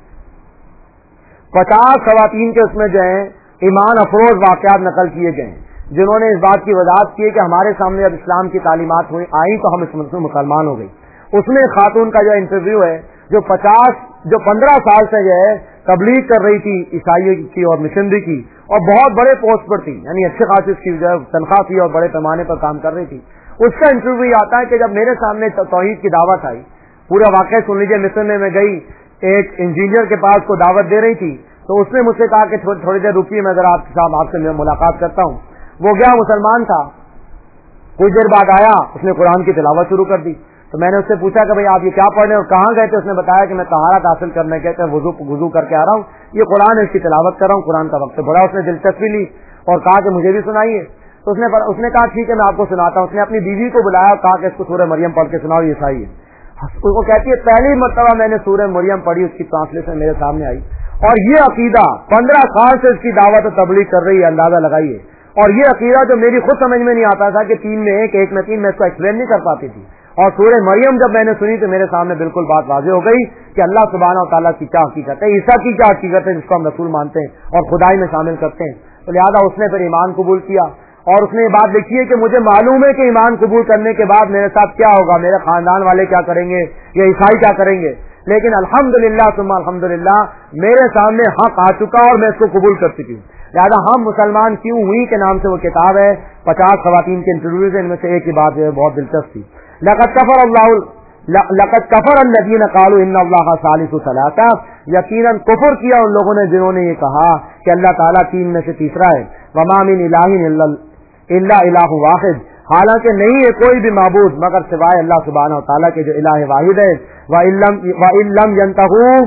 A: پچاس خواتین کے اس میں جو ہے ایمان افروز واقعات نقل کیے گئے ہیں جنہوں نے اس بات کی وضاحت کی کہ ہمارے سامنے جب اسلام کی تعلیمات ہوئی آئی تو ہم اس میں مسلمان ہو گئی. اس میں خاتون کا جو انٹرویو ہے جو پچاس جو پندرہ سال سے جو ہے تبلیغ کر رہی تھی عیسائی کی اور مشنری کی، اور بہت بڑے پوسٹ پر تھی، یعنی اچھے خاصی اس کی جو ہے تنخواہ تھی اور بڑے پیمانے پر کام کر رہی تھی. اس کا انٹرویو یہ آتا ہے کہ جب میرے سامنے توحید کی دعوت آئی، پورا واقعہ سن لیجیے. مصر میں میں گئی، ایک انجینئر کے پاس کو دعوت دے رہی تھی، تو اس نے مجھ سے کہا کہ تھوڑی دیر رکیے میں ذرا آپ کے ساتھ آپ سے ملاقات کرتا ہوں. وہ گیا، مسلمان تھا، کچھ دیر بعد آیا، اس نے قرآن کی تلاوت شروع کر دی. تو میں نے اس سے پوچھا کہ بھائی آپ یہ کیا پڑھ رہے ہیں اور کہاں گئے تھے؟ اس نے بتایا کہ میں طہارت حاصل کرنے گئے تھے، وضو وضو کر کے آ رہا ہوں، یہ قرآن ہے اس کی تلاوت کر رہا ہوں، قرآن کا وقت ہے. بڑا اس نے دلچسپی لی اور کہا کہ مجھے بھی سنائیے. تو اس نے اس نے کہا ٹھیک ہے میں آپ کو سناتا ہوں. اس نے اپنی بیوی کو بلایا اور کہا کہ اس کو سورہ مریم پڑھ کے سناؤ، یہ صحیح ہے. وہ کہتی ہے پہلی مرتبہ میں نے سورہ مریم پڑھی، اس کی ٹرانسلیشن میرے سامنے آئی، اور یہ عقیدہ پندرہ سال سے اس کی دعوت و تبلیغ کر رہی ہے، اندازہ لگائیے. اور یہ عقیدہ جو میری خود سمجھ میں نہیں آتا تھا کہ تین میں ایک ایک میں تین، میں اس کو ایکسپلین نہیں کر پاتی تھی. اور سورہ مریم جب میں نے سنی تو میرے سامنے بالکل بات واضح ہو گئی کہ اللہ سبحانہ و تعالیٰ کی کیا حقیقت ہے، عیسیٰ کی کیا حقیقت ہے جس کو ہم رسول مانتے ہیں اور خدائی میں شامل کرتے ہیں. تو لہٰذا اس نے پھر ایمان قبول کیا، اور اس نے یہ بات لکھی ہے کہ مجھے معلوم ہے کہ ایمان قبول کرنے کے بعد میرے ساتھ کیا ہوگا، میرے خاندان والے کیا کریں گے یا عیسائی کیا کریں گے، لیکن الحمدللہ ثم الحمدللہ میرے سامنے حق آ چکا اور میں اس کو قبول کر چکی ہوں. لہٰذا ہم مسلمان کیوں ہوئی کے نام سے وہ کتاب ہے، پچاس خواتین کے انٹرویوز ہیں، ان میں سے ایک ہی بات جو ہے بہت دلچسپ تھی. لقد کفر اللہ لقد کفر الذین قالوا ان اللہ ثالث ثلاثہ، یقیناً کفر کیا ان لوگوں نے جنہوں نے یہ کہا کہ اللہ تعالیٰ تین میں سے تیسرا ہے. وما من الہ الا الہ واحد، حالانکہ نہیں ہے کوئی بھی معبود مگر سوائے اللہ سبحانہ و تعالیٰ کے جو الہ واحد ہے. وَإِن لَّمْ يَنْتَهُوا،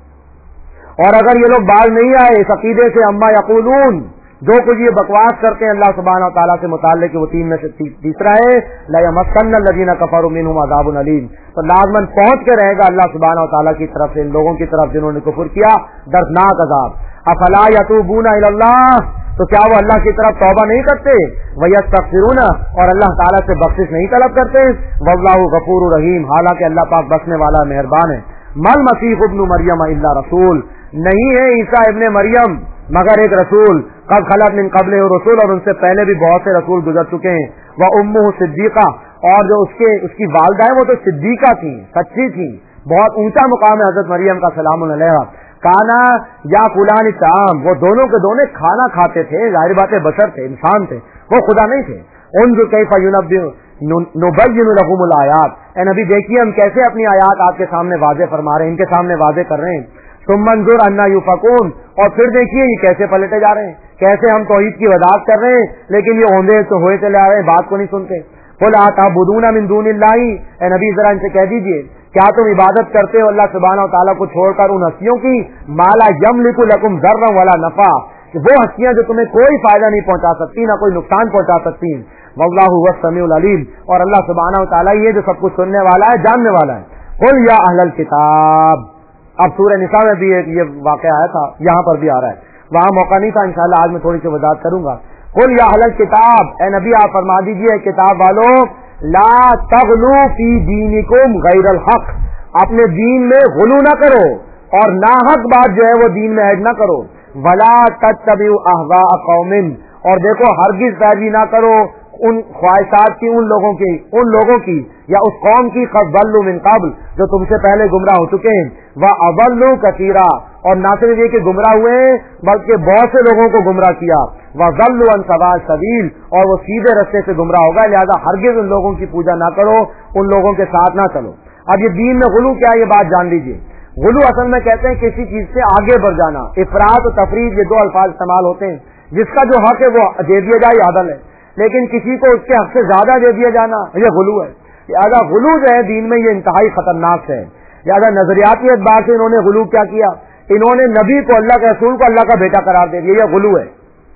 A: اور اگر یہ لوگ باز نہیں آئے اس عقیدے سے، اما یقولون، جو کچھ یہ بکواس کرتے ہیں اللہ سبحانہ و تعالیٰ سے متعلق کہ وہ تین میں سے تیسرا ہے، لَيَمَسَّنَّ الَّذِينَ كَفَرُوا مِنْهُمْ عَذَابٌ أَلِيمٌ، تو لازماً پہنچ کے رہے گا اللہ سبحانہ و تعالیٰ کی طرف سے ان لوگوں کی طرف جنہوں نے کفر کیا دردناک عذاب. افلا یتوبون الی اللہ، تو کیا وہ اللہ کی طرف توبہ نہیں کرتے؟ ویستغفرون، اور اللہ تعالیٰ سے بخشش نہیں طلب کرتے؟ واللہ غفور رحیم، حالانکہ اللہ پاک بخشنے والا مہربان ہے. مل مسیح ابن مریم الا رسول، نہیں ہے عیسیٰ ابن مریم مگر ایک رسول. قد خلت من قبل رسول، اور ان سے پہلے بھی بہت سے رسول گزر چکے ہیں. وامہ صدیقہ، اور جو اس کے اس کی والدہ ہے وہ تو صدیقہ تھیں، سچی تھیں. بہت اونچا مقام ہے حضرت مریم کا سلام علیہا. کانا یا فلان طعام، وہ دونوں کے دونوں کھانا کھاتے تھے، ظاہر بات ہے بشر تھے، انسان تھے، وہ خدا نہیں تھے. انظر کیف نبین لہم الآیات، اے نبی دیکھیے ہم کیسے اپنی آیات آپ کے سامنے واضح فرما رہے ہیں، ان کے سامنے واضح کر رہے ہیں. ثم انظر انا یؤفکون، اور پھر دیکھیے یہ کیسے پلٹے جا رہے ہیں، کیسے ہم توحید کی وضاحت کر رہے ہیں لیکن یہ اوندے تو ہوئے چلے آ رہے ہیں، بات کو نہیں سنتے. قل اتعبدون من دون اللہ، اے نبی ذرا ان سے کہہ دیجئے کیا تم عبادت کرتے ہو اللہ سبحانہ و تعالیٰ کو چھوڑ کر ان ہستیوں کی مالا یملک لکم ضرا ولا نفع، وہ ہستیاں جو تمہیں کوئی فائدہ نہیں پہنچا سکتی نہ کوئی نقصان پہنچا سکتی ہیں، واللہ هو السمیع العلیم، اور اللہ سبحانہ و تعالیٰ یہ جو سب کچھ سننے والا ہے جاننے والا ہے۔ قل یا اہل الکتاب، اب سورہ نساء میں بھی ایک یہ واقعہ آیا تھا، یہاں پر بھی آ رہا ہے، وہاں موقع نہیں تھا، انشاءاللہ آج میں تھوڑی سی وضاحت کروں گا۔ قل یا اہل الکتاب، اے نبی آپ فرما دیجئے کتاب والوں، لا تغلو فی دینکم غیر الحق، اپنے دین میں غلو نہ کرو اور ناحق بات جو ہے وہ دین میں ایڈ نہ کرو، ولا تتبعوا اہواء قوم، اور دیکھو ہرگز پیروی نہ کرو ان خواہشات کی ان لوگوں کی ان لوگوں کی یا اس قوم کی قد ضلوا من قبل جو تم سے پہلے گمراہ ہو چکے ہیں، واضلوا کثیرا، اور نہ صرف یہ کہ گمراہ ہوئے بلکہ بہت سے لوگوں کو گمراہ کیا، وضلوا عن سواء السبیل، اور وہ سیدھے رستے سے گمراہ ہوگا، لہذا ہرگز ان لوگوں کی پوجا نہ کرو، ان لوگوں کے ساتھ نہ چلو۔ اب یہ دین میں غلو کیا ہے یہ بات جان لیجیے۔ غلو اصل میں کہتے ہیں کسی چیز سے آگے بڑھ جانا، افراط و تفریط یہ دو الفاظ استعمال ہوتے ہیں، جس کا جو حق ہے وہ دے دیا جائے عدل ہے، لیکن کسی کو اس کے حق سے زیادہ دے دیا جانا یہ غلو ہے۔ لہٰذا غلو جو ہے دین میں یہ انتہائی خطرناک ہے۔ لہٰذا نظریاتی اعتبار سے انہوں نے غلو کیا کیا، انہوں نے نبی کو اللہ کے رسول کو اللہ کا بیٹا قرار دے دیا، یہ غلو ہے،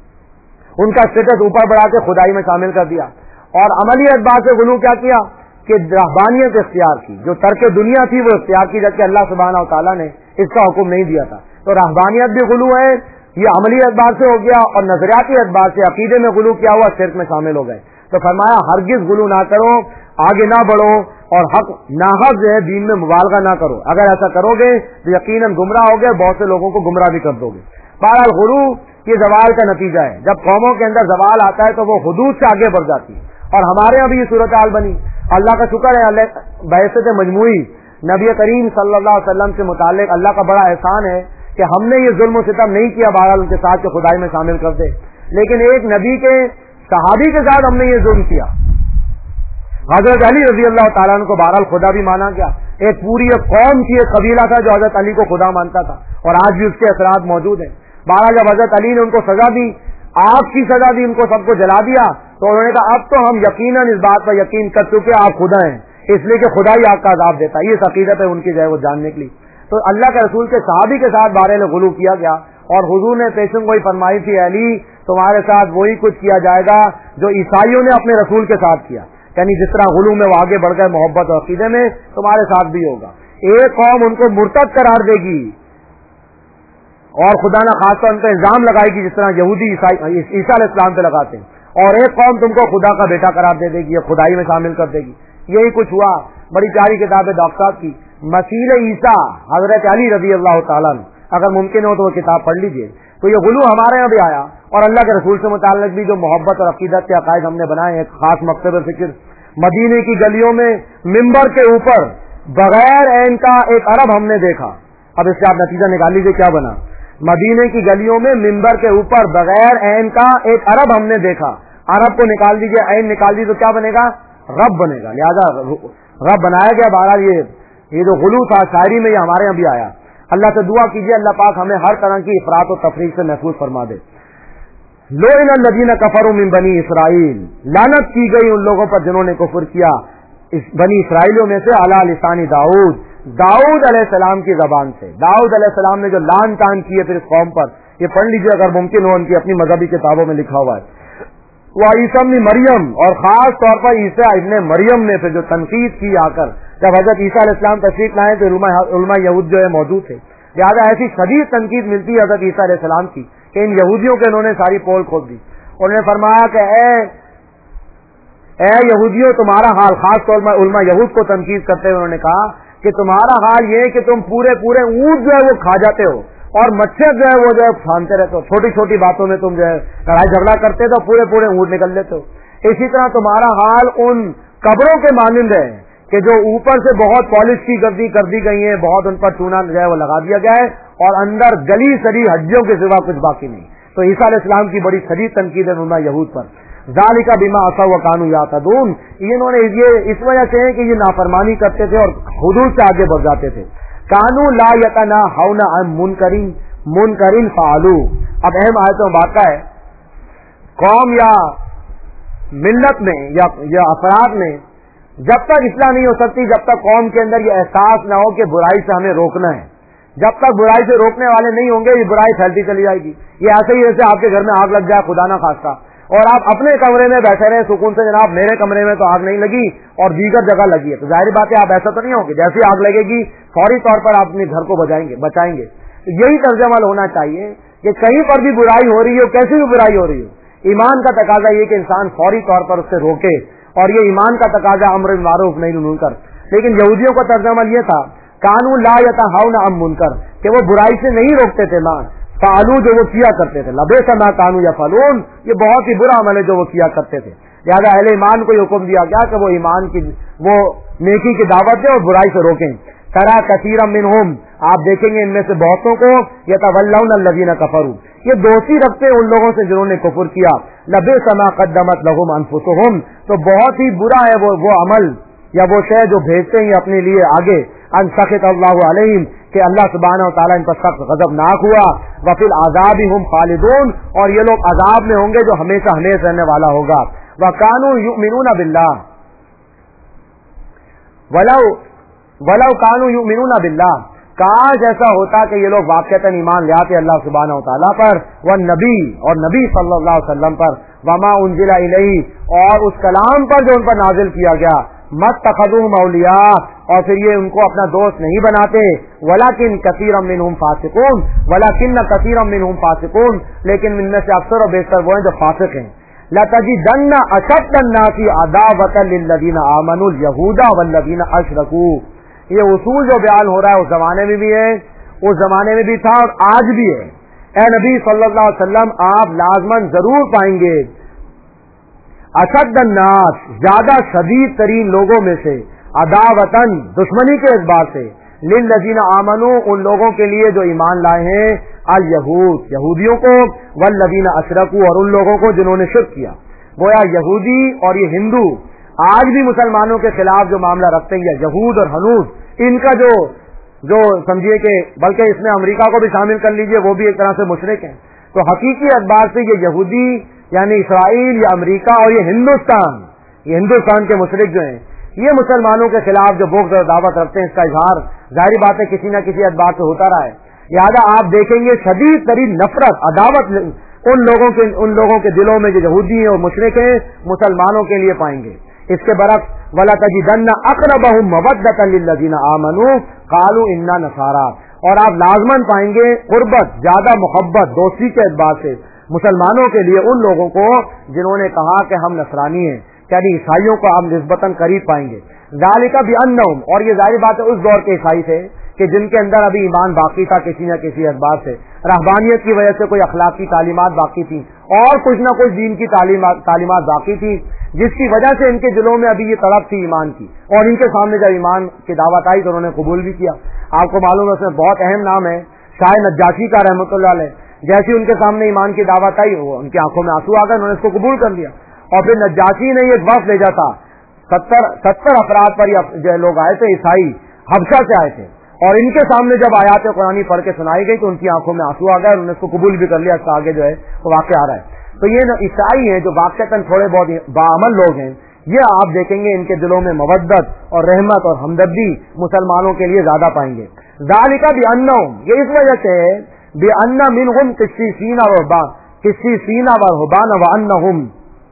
A: ان کا اسٹیٹس اوپر بڑھا کے خدائی میں شامل کر دیا۔ اور عملی اعتبار سے غلو کیا کیا کہ رہبانیت اختیار کی، جو ترک دنیا تھی وہ اختیار کی، جبکہ اللہ سبحانہ و تعالیٰ نے اس کا حکم نہیں دیا تھا، تو رہبانیت بھی غلو ہے، یہ عملی اعتبار سے ہو گیا، اور نظریاتی اعتبار سے عقیدے میں غلو کیا ہوا شرک میں شامل ہو گئے۔ تو فرمایا ہرگز غلو نہ کرو، آگے نہ بڑھو، اور حق ناحق جو ہے دین میں مبالغہ نہ کرو، اگر ایسا کرو گے تو یقیناً گمراہ ہو گئے، بہت سے لوگوں کو گمراہ بھی کر دو گے۔ بہرحال غلو یہ زوال کا نتیجہ ہے، جب قوموں کے اندر زوال آتا ہے تو وہ حدود سے آگے بڑھ جاتی ہے، اور ہمارے یہاں بھی یہ صورتحال بنی۔ اللہ کا شکر ہے، اللہ بعثت مجموعی نبی کریم صلی اللہ علیہ وسلم سے متعلق اللہ کا بڑا احسان ہے کہ ہم نے یہ ظلم و ستم نہیں کیا بہرحال ان کے ساتھ کہ خدائی میں شامل کر دے، لیکن ایک نبی کے صحابی کے ساتھ ہم نے یہ ظلم کیا۔ حضرت علی رضی اللہ تعالیٰ عنہ کو بہرحال خدا بھی مانا گیا، ایک پوری ایک قوم کی ایک قبیلہ تھا جو حضرت علی کو خدا مانتا تھا، اور آج بھی اس کے اثرات موجود ہیں۔ بہرحال جب حضرت علی نے ان کو سزا دی، آگ کی سزا دی، ان کو سب کو جلا دیا، تو انہوں نے کہا اب تو ہم یقیناً اس بات پر یقین کر چکے آپ خدا ہیں، اس لیے کہ خدا ہی آگ کا عذاب دیتا ہے، یہ عقیدت ہے ان کی جو ہے وہ جاننے کے لیے۔ تو اللہ کے رسول کے صحابی کے ساتھ بارے میں غلو کیا گیا، اور حضور نے پیشن گوئی فرمائی تھی علی تمہارے ساتھ وہی کچھ کیا جائے گا جو عیسائیوں نے اپنے رسول کے ساتھ کیا، یعنی جس طرح غلو میں وہ آگے بڑھ گئے محبت اور عقیدے میں، تمہارے ساتھ بھی ہوگا۔ ایک قوم ان کو مرتد قرار دے گی اور خدا نہ خاص ان پہ الزام لگائے گی جس طرح یہودی عیسیٰ علیہ السلام پہ لگاتے ہیں، اور ایک قوم تم کو خدا کا بیٹا قرار دے دے گی، یہ خدائی میں شامل کر دے گی۔ یہی کچھ ہوا۔ بڑی پیاری کتاب ہے ڈاکٹر صاحب کی مسیح عیسیٰ حضرت علی رضی اللہ تعالیٰ عنہ، اگر ممکن ہو تو وہ کتاب پڑھ لیجئے۔ تو یہ غلو ہمارے یہاں بھی آیا، اور اللہ کے رسول سے متعلق بھی جو محبت اور عقیدت کے عقائد ہم نے بنائے ہیں، ایک خاص مقصد فکر مدینے کی گلیوں میں ممبر کے اوپر بغیر عین کا ایک عرب ہم نے دیکھا۔ اب اس سے آپ نتیجہ نکال لیجیے کیا بنا۔ مدینے کی گلیوں میں ممبر کے اوپر بغیر عین کا ایک عرب ہم نے دیکھا۔ عرب کو نکال دیجیے، عین نکال دیجیے تو کیا بنے گا؟ رب بنے گا، لہذا رب بنایا گیا۔ بہرحال یہ یہ جو غلو تھا شاعری میں یہ ہمارے یہاں بھی آیا۔ اللہ سے دعا کیجیے اللہ پاک ہمیں ہر طرح کی افراط و تفریق سے محفوظ فرما دے۔ لوئن الذین کفروا من بنی اسرائیل، لعنت کی گئی ان لوگوں پر جنہوں نے کفر کیا اس بنی اسرائیلیوں میں سے، علی لسان داؤد، داؤد علیہ السلام کی زبان سے۔ داؤد علیہ السلام نے جو لعن تان کی ہے پھر اس قوم پر، یہ پڑھ لیجیے اگر ممکن ہو، ان کی اپنی مذہبی کتابوں میں لکھا ہوا ہے۔ وہ عیسیٰ ابن مریم، اور خاص طور پر عیسیٰ ابن مریم نے پھر جو تنقید کی آ کر، جب حضرت عیسیٰ علیہ السلام تشریف لائے تو علماء علماء یہود جو ہے موجود تھے، لہٰذا ایسی شدید تنقید ملتی ہے حضرت عیسیٰ علیہ السلام کی کہ ان یہودیوں کے انہوں نے ساری پول کھول دی۔ انہوں نے فرمایا کہ اے اے یہودیوں تمہارا حال، خاص طور پر علماء یہود کو تنقید کرتے ہوئے انہوں نے کہا کہ تمہارا حال یہ کہ تم پورے پورے اونٹ جو ہے وہ کھا جاتے ہو، اور مچھر جو ہے وہ جو ہے پھاندتے رہتے ہو، چھوٹی چھوٹی باتوں میں تم جو ہے لڑائی جھگڑا کرتے تو پورے پورے اونٹ نکل لیتے ہو۔ اسی طرح تمہارا حال ان قبروں کے مانند ہے کہ جو اوپر سے بہت پالش کی گردی کر دی گئی ہیں، بہت ان پر چونا جو ہے وہ لگا دیا گیا ہے، اور اندر گلی سڑی ہڈیوں کے سوا کچھ باقی نہیں۔ تو عیسیٰ علیہ السلام کی بڑی شدید تنقید ہے علماء یہود پر۔ ذالک بما عصوا وکانوا یعتدون، انہوں نے یہ اس وجہ سے ہے کہ یہ نافرمانی کرتے تھے اور حدود سے آگے بڑھ جاتے تھے۔ کانوا لا یتناہون عن منکر منکر فعلوا۔ اب اہم آیت میں واقع ہے، قوم یا ملت میں یا, یا افراد میں جب تک اصلاح نہیں ہو سکتی جب تک قوم کے اندر یہ احساس نہ ہو کہ برائی سے ہمیں روکنا ہے. جب تک برائی سے روکنے والے نہیں ہوں گے یہ برائی پھیلتی چلی جائے گی. یہ ایسے ہی جیسے آپ کے گھر میں آگ لگ جائے خدا نہ خواستہ اور آپ اپنے کمرے میں بیٹھے رہے سکون سے, جناب میرے کمرے میں تو آگ نہیں لگی اور دیگر جگہ لگی ہے, تو ظاہر بات ہے آپ ایسا تو نہیں ہوگی. جیسی آگ لگے گی فوری طور پر آپ اپنے گھر کو بچائیں گے بچائیں گے یہی طرز عمل ہونا چاہیے کہ کہیں پر بھی برائی ہو رہی ہو, کیسی بھی برائی ہو رہی ہو, ایمان کا تقاضا یہ کہ انسان فوری طور پر اس سے روکے, اور یہ ایمان کا تقاضا امر بالمعروف نہی عن المنکر. لیکن یہودیوں کا طرز عمل یہ تھا کانوا لا یتنہون عن منکر, کہ وہ برائی سے نہیں روکتے تھے, مان فعلوا جو وہ کیا کرتے تھے, لبئس ما کانوا یفعلون, یہ بہت ہی برا عمل ہے جو وہ کیا کرتے تھے. لہٰذا اہل ایمان کو یہ حکم دیا گیا کہ وہ ایمان کی وہ نیکی کی دعوت دیں اور برائی سے روکیں. ترى كثيرا منهم, آپ دیکھیں گے ان میں سے بہتوں کو يتولون الذين كفروا, یہ دوستی رکھتے ان لوگوں سے جنہوں نے کفر کیا. لبئس ما قدمت لهم انفسهم, تو بہت ہی برا ہے وہ وہ عمل یا وہ شے جو بھیجتے ہیں اپنے لیے آگے. ان سخط اللہ علیہم, کہ اللہ سبحانہ و تعالیٰ ان پر سخت غضبناک ہوا. وفی العذاب هم خالدون, اور یہ لوگ عذاب میں ہوں گے جو ہمیشہ ہمیشہ رہنے والا ہوگا. وکانوا یؤمنون باللہ ولو ولو کانوا یؤمنون باللہ, کاش ایسا ہوتا کہ یہ لوگ واقعتاً ایمان لے آتے اللہ سبحانہ و تعالیٰ پر, والنبی, اور نبی صلی اللہ علیہ وسلم پر, وما انزل الیہ, اور اس کلام پر جو ان پر نازل کیا گیا. متخذوہم اولیاء, اور پھر یہ ان کو اپنا دوست نہیں بناتے. ولکن کثیرا منہم فاسقون, ولکن کثیرا منہم فاسقون, لیکن ان میں سے اکثر و بیشتر وہ ہیں جو فاسق ہیں. لتجدن اشد الناس عداوة للذین آمنوا اليہود والذین اشرکوا, یہ اصول جو بیان ہو رہا ہے اس زمانے میں بھی ہے, اس زمانے میں بھی تھا اور آج بھی ہے. اے نبی صلی اللہ علیہ وسلم, آپ لازماً ضرور پائیں گے اشد الناس, زیادہ شدید ترین لوگوں میں سے, عداوتن, دشمنی کے اعتبار سے, للذین آمنوا, ان لوگوں کے لیے جو ایمان لائے ہیں, الیہود, یہودیوں کو, والذین اشرکوا, اور ان لوگوں کو جنہوں نے شرک کیا. گویا یہودی اور یہ ہندو آج بھی مسلمانوں کے خلاف جو معاملہ رکھتے ہیں, یہود اور ہنوز, ان کا جو جو سمجھیے کہ بلکہ اس میں امریکہ کو بھی شامل کر لیجئے, وہ بھی ایک طرح سے مشرک ہیں. تو حقیقی اعتبار سے یہ یہودی یعنی اسرائیل یا امریکہ اور یہ ہندوستان, یہ ہندوستان کے مشرک جو ہیں, یہ مسلمانوں کے خلاف جو بغض اور دعوت رکھتے ہیں, اس کا اظہار ظاہری بات ہے کسی نہ کسی اعتبار سے ہوتا رہا ہے. لہٰذا آپ دیکھیں گے شدید ترین نفرت, عداوت ان لوگوں کے ان لوگوں کے دلوں میں جو یہودی ہیں اور مشرک ہیں مسلمانوں کے لیے پائیں گے. اس کے برعکس وَلَتَجِدَنَّ أَقْرَبَهُمْ مَوَدَّةً لِلَّذِينَ آمَنُوا قَالُوا إِنَّا نَصَارَىٰ, اور آپ لازماً پائیں گے قربت, زیادہ محبت, دوستی کے اعتبار سے مسلمانوں کے لیے ان لوگوں کو جنہوں نے کہا کہ ہم نصرانی ہیں, یعنی عیسائیوں کو آپ نسبتاً قریب پائیں گے. ذَلِكَ بِأَنَّهُمْ, اور یہ ظاہر بات ہے اس دور کے عیسائی تھے کہ جن کے اندر ابھی ایمان باقی تھا کسی نہ کسی اعتبار سے, رہبانیت کی وجہ سے کوئی اخلاقی تعلیمات باقی تھی اور کچھ نہ کچھ دین کی تعلیمات تعلیمات باقی تھی, جس کی وجہ سے ان کے دلوں میں ابھی یہ طلب تھی ایمان کی, اور ان کے سامنے جب ایمان کی دعوت آئی تو انہوں نے قبول بھی کیا. آپ کو معلوم ہے اس میں بہت اہم نام ہے شاہ نجاشی کا رحمۃ اللہ علیہ. جیسی ان کے سامنے ایمان کی دعوت آئی وہ ان کی آنکھوں میں آنسو آ گئے, انہوں نے اس کو قبول کر لیا. اور پھر نجاشی نے ایک وفد بھیجا تھا, ستر ستر افراد پر جو لوگ آئے تھے عیسائی حبشہ سے آئے تھے, اور ان کے سامنے جب آیات قرآنی پڑھ کے سنائی گئی تو ان کی آنکھوں میں آنسو آ گئے, انہوں نے اس کو قبول بھی کر لیا. اس کا آگے جو ہے وہ واقعہ آ رہا ہے. تو یہ عیسائی ہیں جو واقعتاً تھوڑے بہت باعمل لوگ ہیں, یہ آپ دیکھیں گے ان کے دلوں میں مودت اور رحمت اور ہمدردی مسلمانوں کے لیے زیادہ پائیں گے. ذالک بانہم, یہ اس وجہ سے بان منہم قسیسین و رہبان, قسیسین و رہبان وانہم,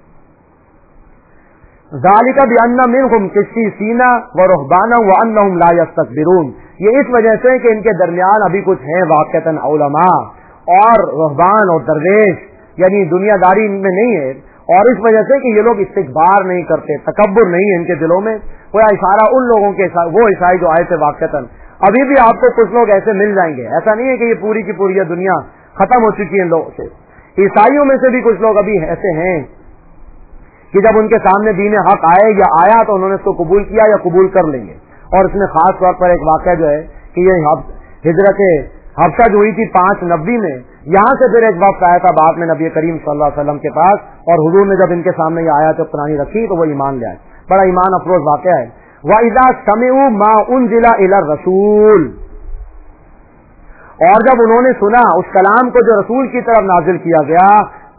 A: ذالک بان منہم قسیسین و رہبان وانہم لا یستکبرون, یہ اس وجہ سے کہ ان کے درمیان ابھی کچھ ہیں واقعتاً علماء اور رہبان اور درویش, یعنی دنیا داری ان میں نہیں ہے, اور اس وجہ سے کہ یہ لوگ استکبار نہیں کرتے, تکبر نہیں ہے ان کے دلوں میں. کوئی اشارہ ان لوگوں کے وہ عیسائی جو آئے تھے واقعتاً, ابھی بھی آپ کو کچھ لوگ ایسے مل جائیں گے, ایسا نہیں ہے کہ یہ پوری کی پوری دنیا ختم ہو چکی ہے ان لوگوں سے. عیسائیوں میں سے بھی کچھ لوگ ابھی ایسے ہیں کہ جب ان کے سامنے دین حق آئے یا آیا تو انہوں نے اس کو قبول کیا یا قبول کر لیں گے. اور اس میں خاص طور پر ایک واقعہ جو ہے کہ یہ ہجرت حبشہ جو ہوئی تھی پانچ نبی میں, یہاں سے پھر ایک وقت آیا تھا بعد میں نبی کریم صلی اللہ علیہ وسلم کے پاس, اور حضور نے جب ان کے سامنے یہ آیات قرآنی رکھی تو وہ ایمان لے آئے. بڑا ایمان افروز واقعہ ہے. وَإِذَا سَمِعُوا مَا أُنزِلَ إِلَى الرَّسُولِ, اور جب انہوں نے سنا اس کلام کو جو رسول کی طرف نازل کیا گیا,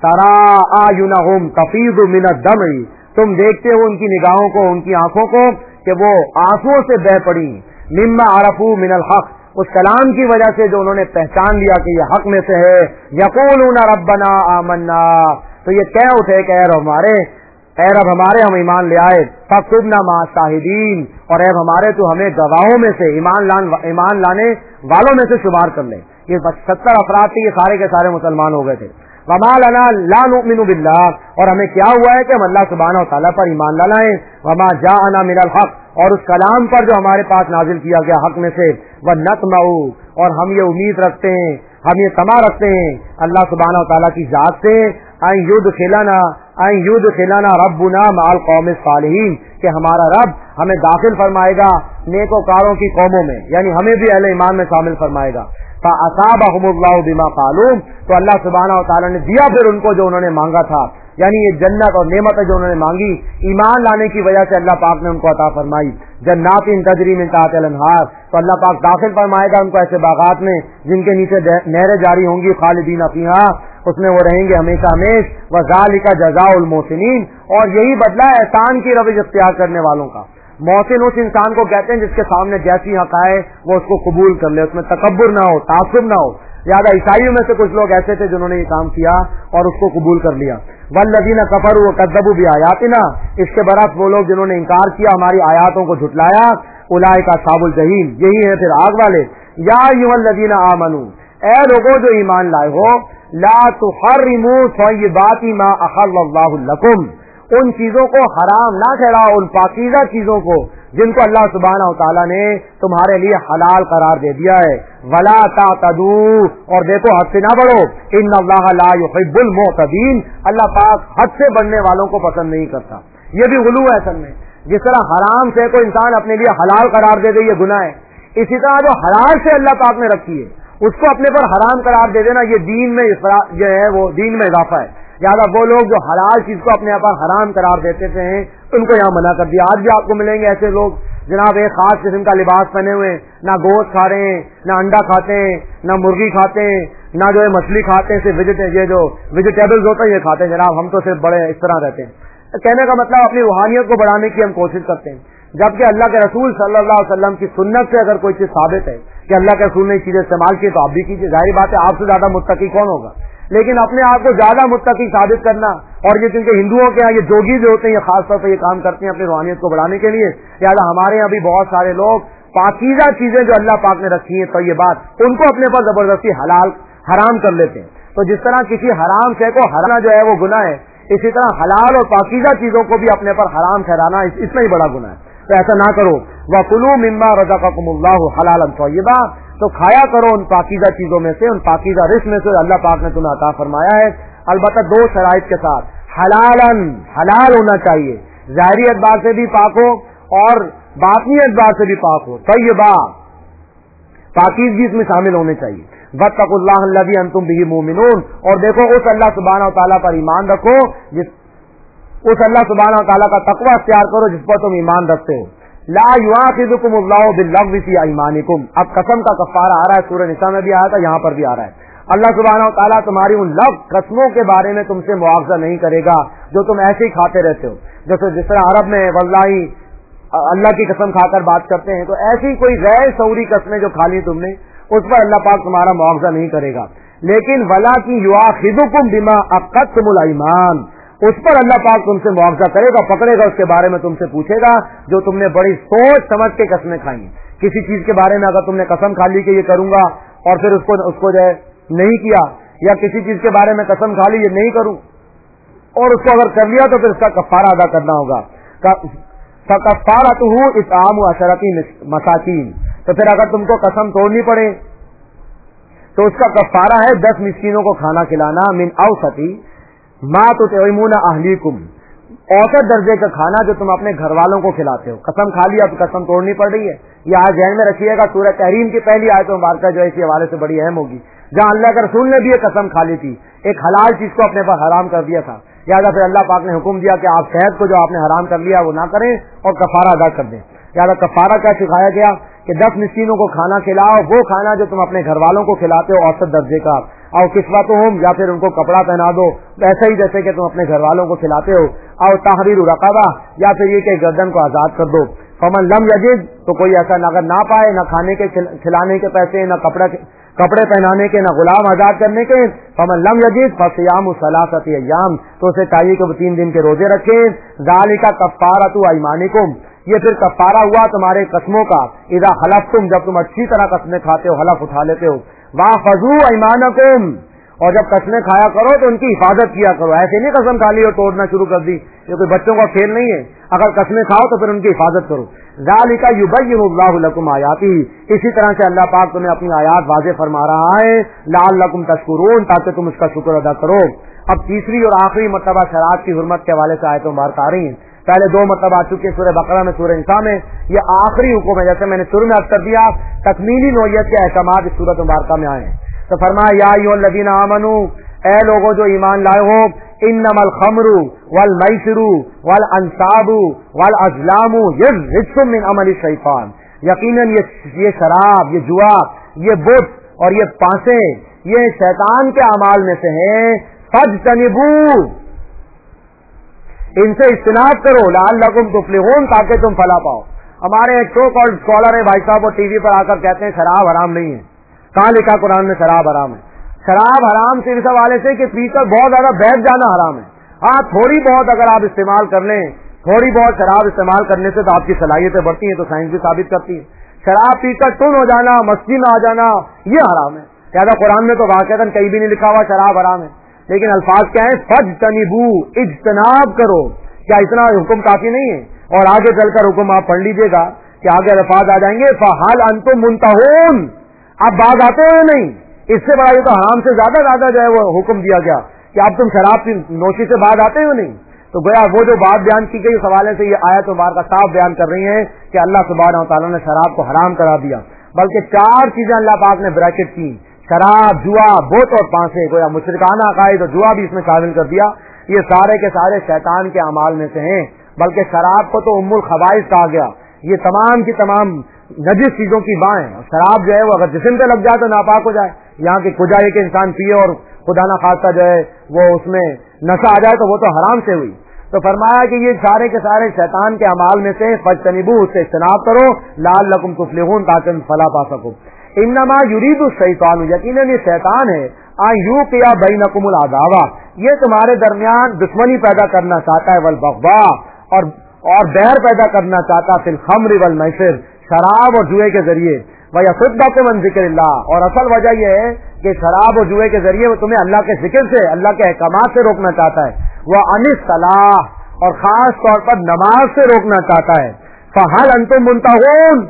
A: ترا اعینہم تفیض من الدمع، تم دیکھتے ہو ان کی نگاہوں کو، ان کی آنکھوں کو کہ وہ آنسوؤں سے بہہ پڑی، مما عرفوا من الحق، اس کلام کی وجہ سے جو انہوں نے پہچان لیا کہ یہ حق میں سے ہے، یقولون ربنا آمنا، تو یہ کہہ اٹھے کہ اے رب ہمارے اے رب ہمارے ہم ایمان لے آئے، فاکتبنا مع الشاہدین، اور اے رب ہمارے تو ہمیں گواہوں میں سے، ایمان لان ایمان لانے والوں میں سے شمار کر لیں۔ یہ ستر افراد تھے، یہ سارے کے سارے مسلمان ہو گئے تھے۔ وما لنا لا نؤمن باللہ، اور ہمیں کیا ہوا ہے کہ ہم اللہ سبحانہ و تعالیٰ پر ایمان نہ لائیں، وما جاءنا من الحق، اور اس کلام پر جو ہمارے پاس نازل کیا گیا حق میں سے، ونطمع، اور ہم یہ امید رکھتے ہیں، ہم یہ طمع رکھتے ہیں اللہ سبحانہ و تعالیٰ کی ذات سے، ان یدخلنا ان یدخلنا ربنا مع القوم الصالحین، کہ ہمارا رب ہمیں داخل فرمائے گا نیکوکاروں کی قوموں میں، یعنی ہمیں بھی اہل ایمان میں شامل فرمائے گا۔ فاصابهم اللہ بما قالوا، تو اللہ سبحانہ و تعالیٰ نے دیا پھر ان کو جو انہوں نے مانگا تھا، یعنی یہ جنت اور نعمتیں جو انہوں نے مانگی ایمان لانے کی وجہ سے اللہ پاک نے ان کو عطا فرمائی۔ جنات تجری من تحتها الانہار، تو اللہ پاک داخل فرمائے گا ان کو ایسے باغات میں جن کے نیچے نہریں جاری ہوں گی، خالدین فیہا، اس میں وہ رہیں گے ہمیشہ ہمیش، وذالک جزاء المحسنین، اور یہی بدلہ احسان کی روش اختیار کرنے والوں کا۔ محسن اس انسان کو کہتے ہیں جس کے سامنے جیسی حق آئے وہ اس کو قبول کر لے، اس میں تکبر نہ ہو، تعصب نہ ہو۔ زیادہ عیسائیوں میں سے کچھ لوگ ایسے تھے جنہوں نے یہ کام کیا اور اس کو قبول کر لیا۔ والذین کفروا وکذبوا بآیاتنا، اس کے برعکس وہ لوگ جنہوں نے انکار کیا ہماری آیاتوں کو جھٹلایا، اولئک اصحاب الجحیم، یہی ہیں پھر آگ والے۔ یا ایھا الذین آمنوا، اے لوگوں جو ایمان لائے ہو، لا تحرموا طیبات ما احل اللہ لکم، ان چیزوں کو حرام نہ ٹھہراؤ، ان پاکیزہ چیزوں کو جن کو اللہ سبحانہ و تعالیٰ نے تمہارے لیے حلال قرار دے دیا ہے۔ ولا تعتدوا، اور دیکھو حد سے نہ بڑھو، ان اللہ لا يحب المعتدین، اللہ پاک حد سے بڑھنے والوں کو پسند نہیں کرتا۔ یہ بھی غلو ہے اصل میں، جس طرح حرام سے کوئی انسان اپنے لیے حلال قرار دے دے یہ گناہ ہے، اسی طرح جو حلال سے اللہ پاک نے رکھی ہے اس کو اپنے پر حرام قرار دے دینا، یہ دین میں جو ہے وہ دین میں اضافہ ہے۔ لہٰذا وہ لوگ جو حلال چیز کو اپنے پر حرام قرار دیتے تھے ان کو یہاں منع کر دیا۔ آج بھی آپ کو ملیں گے ایسے لوگ جناب ایک خاص قسم کا لباس پہنے ہوئے، نہ گوشت کھا رہے ہیں، نہ انڈا کھاتے ہیں، نہ مرغی کھاتے ہیں، نہ جو ہے مچھلی کھاتے ہیں، صرف یہ جو ویجیٹیبلز ہوتے ہیں یہ کھاتے ہیں۔ جناب ہم تو صرف بڑے اس طرح رہتے ہیں۔ کہنے کا مطلب اپنی روحانیت کو بڑھانے کی ہم کوشش کرتے ہیں، جبکہ اللہ کے رسول صلی اللہ علیہ وسلم کی سنت سے اگر کوئی چیز ثابت ہے کہ اللہ کے رسول نے یہ چیزیں استعمال کی تو آپ بھی کیجیے۔ ظاہر بات ہے آپ سے زیادہ متقی کون ہوگا، لیکن اپنے آپ کو زیادہ متقی ثابت کرنا، اور یہ چونکہ ہندوؤں کے یہاں یہ جوگی جو ہوتے ہیں یہ خاص طور پہ یہ کام کرتے ہیں اپنی روحانیت کو بڑھانے کے لیے، لہٰذا ہمارے یہاں بھی بہت سارے لوگ پاکیزہ چیزیں جو اللہ پاک نے رکھی ہیں طیبات ان کو اپنے پر زبردستی حلال حرام کر لیتے ہیں۔ تو جس طرح کسی حرام شے کو حرام جو ہے وہ گناہ ہے، اسی طرح حلال اور پاکیزہ چیزوں کو بھی اپنے پر حرام ٹھہرانا اس میں ہی بڑا گناہ ہے۔ تو ایسا نہ کرو۔ وَكُلُوا مِمَّا رَزَقَكُمُ اللَّهُ حَلَالًا طَيِّبًا، تو کھایا کرو ان پاکیزہ چیزوں میں سے، ان پاکیزہ رزق میں سے اللہ پاک نے تمہیں عطا فرمایا ہے، البتہ دو شرائط کے ساتھ۔ حلالن، حلال ہونا چاہیے، ظاہری اعتبار سے بھی پاک ہو اور باطنی اعتبار سے بھی پاک ہو، طیبہ، پاکیزگی اس میں شامل ہونے چاہیے۔ واتقوا اللہ الذی انتم بہ مؤمنون، اور دیکھو اس اللہ سبحانہ و تعالیٰ پر ایمان رکھو، جس اس اللہ سبحانہ و تعالیٰ کا تقوی اختیار کرو جس پر تم ایمان رکھتے ہو۔ لا یؤاخذکم اللہ باللغو فی ایمانکم، اب قسم کا کفارہ آ رہا ہے، سورہ نساء میں بھی آیا تھا، یہاں پر بھی آ رہا ہے۔ اللہ سبحانہ و تعالیٰ تمہاری ان لغو قسموں کے بارے میں تم سے مواخذہ نہیں کرے گا جو تم ایسے ہی کھاتے رہتے ہو، جیسے جس طرح عرب میں واللہ اللہ کی قسم کھا کر بات کرتے ہیں، تو ایسی کوئی غیر شعوری قسمیں جو کھا لی تم نے اس پر اللہ پاک تمہارا مواخذہ نہیں کرے گا۔ لیکن ولاکن یؤاخذکم بما عقدتم الایمان، اس پر اللہ پاک تم سے مواخذہ کرے گا، پکڑے گا، اس کے بارے میں تم سے پوچھے گا جو تم نے بڑی سوچ سمجھ کے قسمیں کھائیں۔ کسی چیز کے بارے میں اگر تم نے قسم کھا لی کہ یہ کروں گا اور پھر اس کو اس کو جو ہے نہیں کیا، یا کسی چیز کے بارے میں قسم کھا لی یہ نہیں کروں اور اس کو اگر کر لیا تو پھر اس کا کفارہ ادا کرنا ہوگا۔ فکفارتہ اطعام عشرۃ مساکین، تو پھر اگر تم کو قسم توڑنی پڑے تو اس کا کفارہ ہے دس مسکینوں کو کھانا کھلانا، من اوسط ما تطعمون اہلیکم، اوسط درجے کا کھانا جو تم اپنے گھر والوں کو کھلاتے ہو۔ قسم کھا لیا تو قسم توڑنی پڑ رہی ہے، یہ آج ذہن میں رکھیے گا، سورہ تحریم کی پہلی آیت مبارکہ جو ہے اسی حوالے سے بڑی اہم ہوگی، جہاں اللہ کے رسول نے بھی یہ قسم کھا لی تھی، ایک حلال چیز کو اپنے پر حرام کر دیا تھا، لہٰذا پھر اللہ پاک نے حکم دیا کہ آپ شہد کو جو آپ نے حرام کر لیا وہ نہ کریں اور کفارہ ادا کر دیں۔ لہٰذا کفارہ کیا سکھایا گیا کہ دس مسکینوں کو کھانا کھلاؤ، وہ کھانا جو تم اپنے گھر والوں کو کھلاتے ہو اوسط درجے کا، और किस्वतुहुम, या फिर उनको कपड़ा पहना दो, ऐसा ही जैसे कि तुम अपने घर वालों को खिलाते हो। और तहरीरु रक़बा, या फिर ये कि गर्दन को आजाद कर दो। फमन लम यजिद, तो कोई ऐसा अगर ना पाए, न खाने के खिलाने के पैसे, न कपड़ा कपड़े पहनाने के, न गुलाम आजाद करने के, फमन लम यजिद फसियामु सलासति अय्याम, तो उसे चाहिए कि वो तीन दिन के रोजे रखे। ज़ालिका कफ़ारतु अयमानिकुम, ये फिर कफ़ारा हुआ तुम्हारे कसमों का। इज़ा हलफ्तुम, जब तुम अच्छी तरह कसमें खाते हो, हलफ उठा लेते हो। वाहफज़ू अयमानकुम, और जब कसमें खाया करो तो उनकी हिफाजत किया करो। ऐसे नहीं कसम खा ली और तोड़ना शुरू कर दी, ये कोई बच्चों का खेल नहीं है। अगर कसमें खाओ तो फिर उनकी हिफाजत करो। ज़ालिका युबय्यिनुल्लाहु लकुम आयातिही, इसी तरह से अल्लाह पाक तुम्हें अपनी आयात वाज़ेह फरमा रहा है। लअल्लकुम तशकुरून, ताकि तुम उसका शुक्र अदा करो। अब तीसरी और आखिरी मर्तबा शराब की हुर्मत के हवाले से आयतों मुबारक आ रही हैं। पहले दो मतलब आ चुके सूरह बकरा में, सूरह निसा में। ये आखिरी हुक्म है, जैसे मैंने शुरू में अर्ज कर दिया, तकमीली नौइयत के अहकामात इस सूरत मुबारक में आए। तो फरमाया या अय्युहल्लज़ीना आमनू, ए लोगों जो ईमान लाए हो, इन्नमल खमरु वल मैसिरु वल अंसाबु वल अज़लामु रिज्सुम मिन अमलि शैतान, यकीनन ये ये शराब, ये जुआ, ये बुत और ये पांसे, ये शैतान के अमाल में से हैं। फज्तनिबू, इनसे इज्तनाब करो। लअल्लकुम तुफ्लिहून, ताकि तुम फला पाओ। हमारे एक सो कॉल्ड स्कॉलर है भाई साहब, वो टीवी पर आकर कहते हैं शराब हराम नहीं है। कहाँ लिखा कुरान में शराब हराम है? शराब हराम सिर्फ इस हवाले से कि पीकर बहुत ज्यादा बैठ जाना हराम है। हाँ, थोड़ी बहुत अगर आप इस्तेमाल कर लें, थोड़ी बहुत शराब इस्तेमाल करने से तो आपकी सलाहियतें बढ़ती हैं, तो साइंस भी साबित करती है। शराब पीकर टुन हो जाना, मस्ती में आ जाना, ये हराम है। ज्यादा कुरान में तो वाक़अतन कहीं भी नहीं लिखा हुआ शराब हराम है, लेकिन अल्फाज क्या है? फज्तनिबू, इज्तनाब करो। क्या इतना हुक्म काफी नहीं है? और आगे चलकर हुक्म आप पढ़ लीजिएगा कि आगे अल्फाज आ जाएंगे, फहल अंतुम मुंतहून, अब बात आते हो नहीं। इससे बड़ा ये तो हराम से ज्यादा ज्यादा जो है वो हुक्म दिया गया कि अब तुम शराब की नोशी से बात आते हो नहीं। तो गोया वो जो बात बयान की गई इस हवाले से ये आयत मुबारक का साफ बयान कर रही है कि अल्लाह सुब्हानहू व तआला ने शराब को हराम करा दिया। बल्कि चार चीजें अल्लाह पाक ने ब्रैकेट की, शराब, जुआ, बोत और पांसे। गोया मुशरिकाना अकायद और जुआ भी इसमें शामिल कर दिया। ये सारे के सारे शैतान के अमाल में से हैं। बल्कि शराब को तो उम्मुल खबाइस कहा गया। ये तमाम की तमाम नजिस चीजों की बाँ है। शराब जो है वो अगर जिस्म पे लग जाए तो नापाक हो जाए। यहाँ की कुजा एक इंसान पिए और खुदा ना खास्ता जो है वो उसमें नशा आ जाए तो वो तो हराम से हुई। तो फरमाया कि ये सारे के सारे शैतान के अमाल में से फज्तनिबू, उससे इज्तनाब करो। लअल्लकुम तुफ्लिहून, ताकि तुम फला पा सको। इन्नमा युरीदु शैतान, यकीनन ये शैतान है, आयु किया बैनकुमुल अदावा, ये तुम्हारे दरमियान दुश्मनी पैदा करना चाहता है, वल बग़्ज़ा, और और बैर पैदा करना चाहता फिल खम्र वल मैसिर, शराब और जुए के जरिए। वयसुद्दकुम अन ज़िक्रिल्लाह, और असल वजह यह है कि शराब और जुए के जरिए वो तुम्हें अल्लाह के जिक्र से, अल्लाह के अहकामात से रोकना चाहता है। वह अनिस सलाह, और खास तौर पर नमाज से रोकना चाहता है। फहल अंतुम मुंतहून,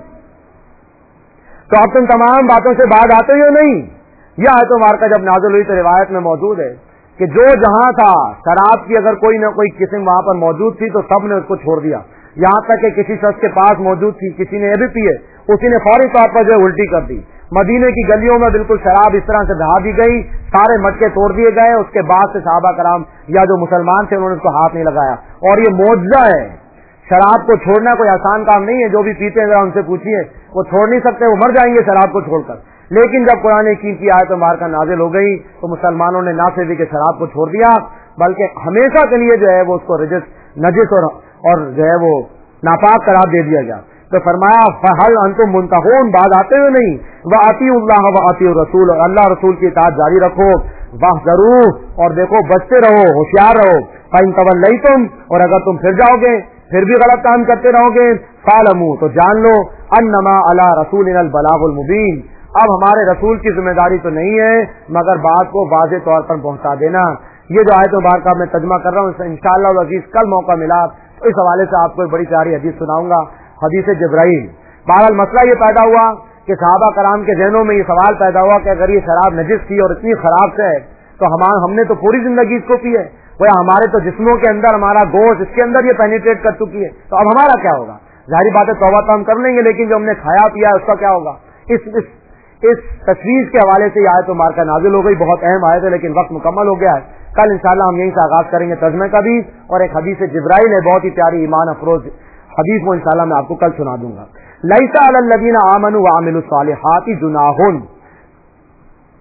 A: तो अब तुम तमाम बातों से बात आते हो नहीं। यह आयत मुबारका जब नाज़िल हुई तो रिवायत में मौजूद है कि जो जहां था, शराब की अगर कोई न कोई किस्म वहां पर मौजूद थी तो सब ने उसको छोड़ दिया। यहाँ तक कि किसी शख्स के पास मौजूद थी, किसी ने ये भी पिए, उसी ने फौरी तौर पर जो उल्टी कर दी। मदीने की गलियों में बिल्कुल शराब इस तरह से बहा दी गई, सारे मटके तोड़ दिए गए। उसके बाद से सहाबा कराम या जो मुसलमान थे उन्होंने उसको हाथ नहीं लगाया। और ये मौजज़ा है। शराब को छोड़ना कोई आसान काम नहीं है। जो भी पीते हैं जरा उनसे पूछिए, वो छोड़ नहीं सकते, वो मर जाएंगे शराब को छोड़कर। लेकिन जब कुरान की की आयत मुबारका नाज़िल हो गई तो मुसलमानों ने ना सिर्फ के शराब को छोड़ दिया, बल्कि हमेशा के लिए जो है वो उसको रजिस नजिस और, और जो है वो नापाक करार दे दिया गया। तो फरमाया फहल अंतुम मुंतहून, बात आते हुए नहीं। वह अतीउल्लाह व अतीउर रसूल, और अल्लाह रसूल की इताअत जारी रखो। वह जरूर, और देखो बचते रहो, होशियार रहो। फ़इन तवल्लैतुम, और अगर तुम फिर जाओगे, फिर भी गलत काम करते रहोगे, फ़अलमू, तो जान लो, अन्नमा अला रसूलिनल बलागुल मुबीन, अब हमारे रसूल की जिम्मेदारी तो नहीं है मगर बात को वाज़ेह तौर पर पहुंचा देना। ये जो आयत मुबारका मैं तर्जुमा कर रहा हूँ, इंशाअल्लाह अज़ीज़ कल मौका मिला तो इस हवाले से आपको एक बड़ी प्यारी हदीस सुनाऊंगा, हदीस जिब्राइल। बहरहाल मसला ये पैदा हुआ कि सहाबा कराम के ज़हनों में ये सवाल पैदा हुआ कि अगर ये शराब नजिस थी और इतनी खराब से है तो हम हमने तो पूरी जिंदगी इसको पी है, वो हमारे तो जिस्मों के अंदर, हमारा गोश्त इसके अंदर ये पेनिट्रेट कर चुकी है, तो अब हमारा क्या होगा? जाहिर बात है तौबा तो हम कर लेंगे, लेकिन जो हमने खाया पिया उसका क्या होगा? इस इस इस तस्वीर के हवाले से आयत मुबारका नाज़िल हो गई। बहुत अहम आयत है, लेकिन वक्त मुकम्मल हो गया है। कल इंशाअल्लाह हम यहीं से आगाज करेंगे तर्जुमे का भी, और एक हदीस जिब्राइल है, बहुत ही प्यारी ईमान अफरोज हदीस, वो इंशाअल्लाह मैं आपको कल सुना दूंगा। लैसा अलल लज़ीना आमनू व अमिलुस सालिहाति जुनाहुन,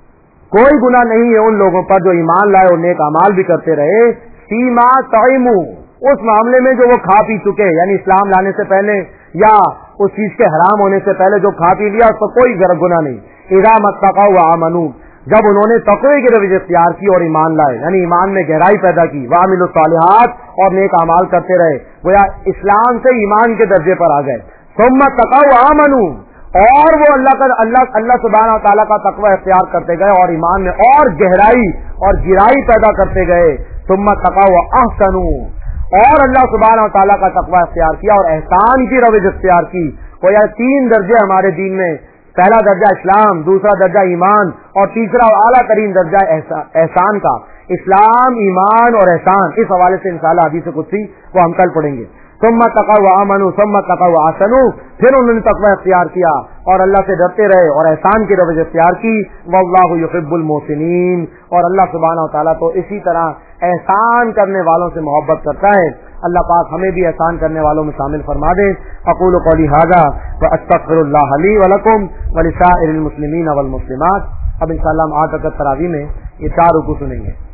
A: کوئی گناہ نہیں ہے ان لوگوں پر جو ایمان لائے اور نیک اعمال بھی کرتے رہے، فیما طعموا، اس معاملے میں جو وہ کھا پی چکے، یعنی اسلام لانے سے پہلے یا اس چیز کے حرام ہونے سے پہلے جو کھا پی لیا اس کو کوئی گناہ نہیں۔ اذا متقوا وآمنوا، جب انہوں نے تقوی کی روش اختیار کی اور ایمان لائے، یعنی ایمان میں گہرائی پیدا کی، وعملوا الصالحات، اور نیک اعمال کرتے رہے، گویا اسلام سے ایمان کے درجے پر آ گئے۔ ثم اتقوا وآمنوا، اور وہ اللہ کا اللہ اللہ سبحانہ و تعالیٰ کا تقوی اختیار کرتے گئے اور ایمان میں اور گہرائی اور گہرائی پیدا کرتے گئے۔ ثم اتقوا واحسنوا، اور اللہ سبحانہ و تعالیٰ کا تقوی اختیار کیا اور احسان کی روش اختیار کی۔ گویا تین درجے ہمارے دین میں، پہلا درجہ اسلام، دوسرا درجہ ایمان، اور تیسرا اور اعلیٰ ترین درجہ احسان کا۔ اسلام، ایمان اور احسان، اس حوالے سے انشاءاللہ حدیث قدسی وہ ہم کل پڑھیں گے۔ ثم اتقوا وآمنوا ثم اتقوا واحسنوا، پھر انہوں نے تقوی اختیار کیا اور اللہ سے ڈرتے رہے اور احسان کی روش اختیار کی۔ واللہ یحب المحسنین، اور اللہ سبحانہ و تعالیٰ تو اسی طرح احسان کرنے والوں سے محبت کرتا ہے۔ اللہ پاک ہمیں بھی احسان کرنے والوں میں شامل فرما دے۔ اقول قولی ھذا واستغفر اللہ لی ولکم ولسائر المسلمین والمسلمات۔ اب انشاءاللہ ہم آٹھ رکعت تراویح میں یہ چار رکوع سنیں گے۔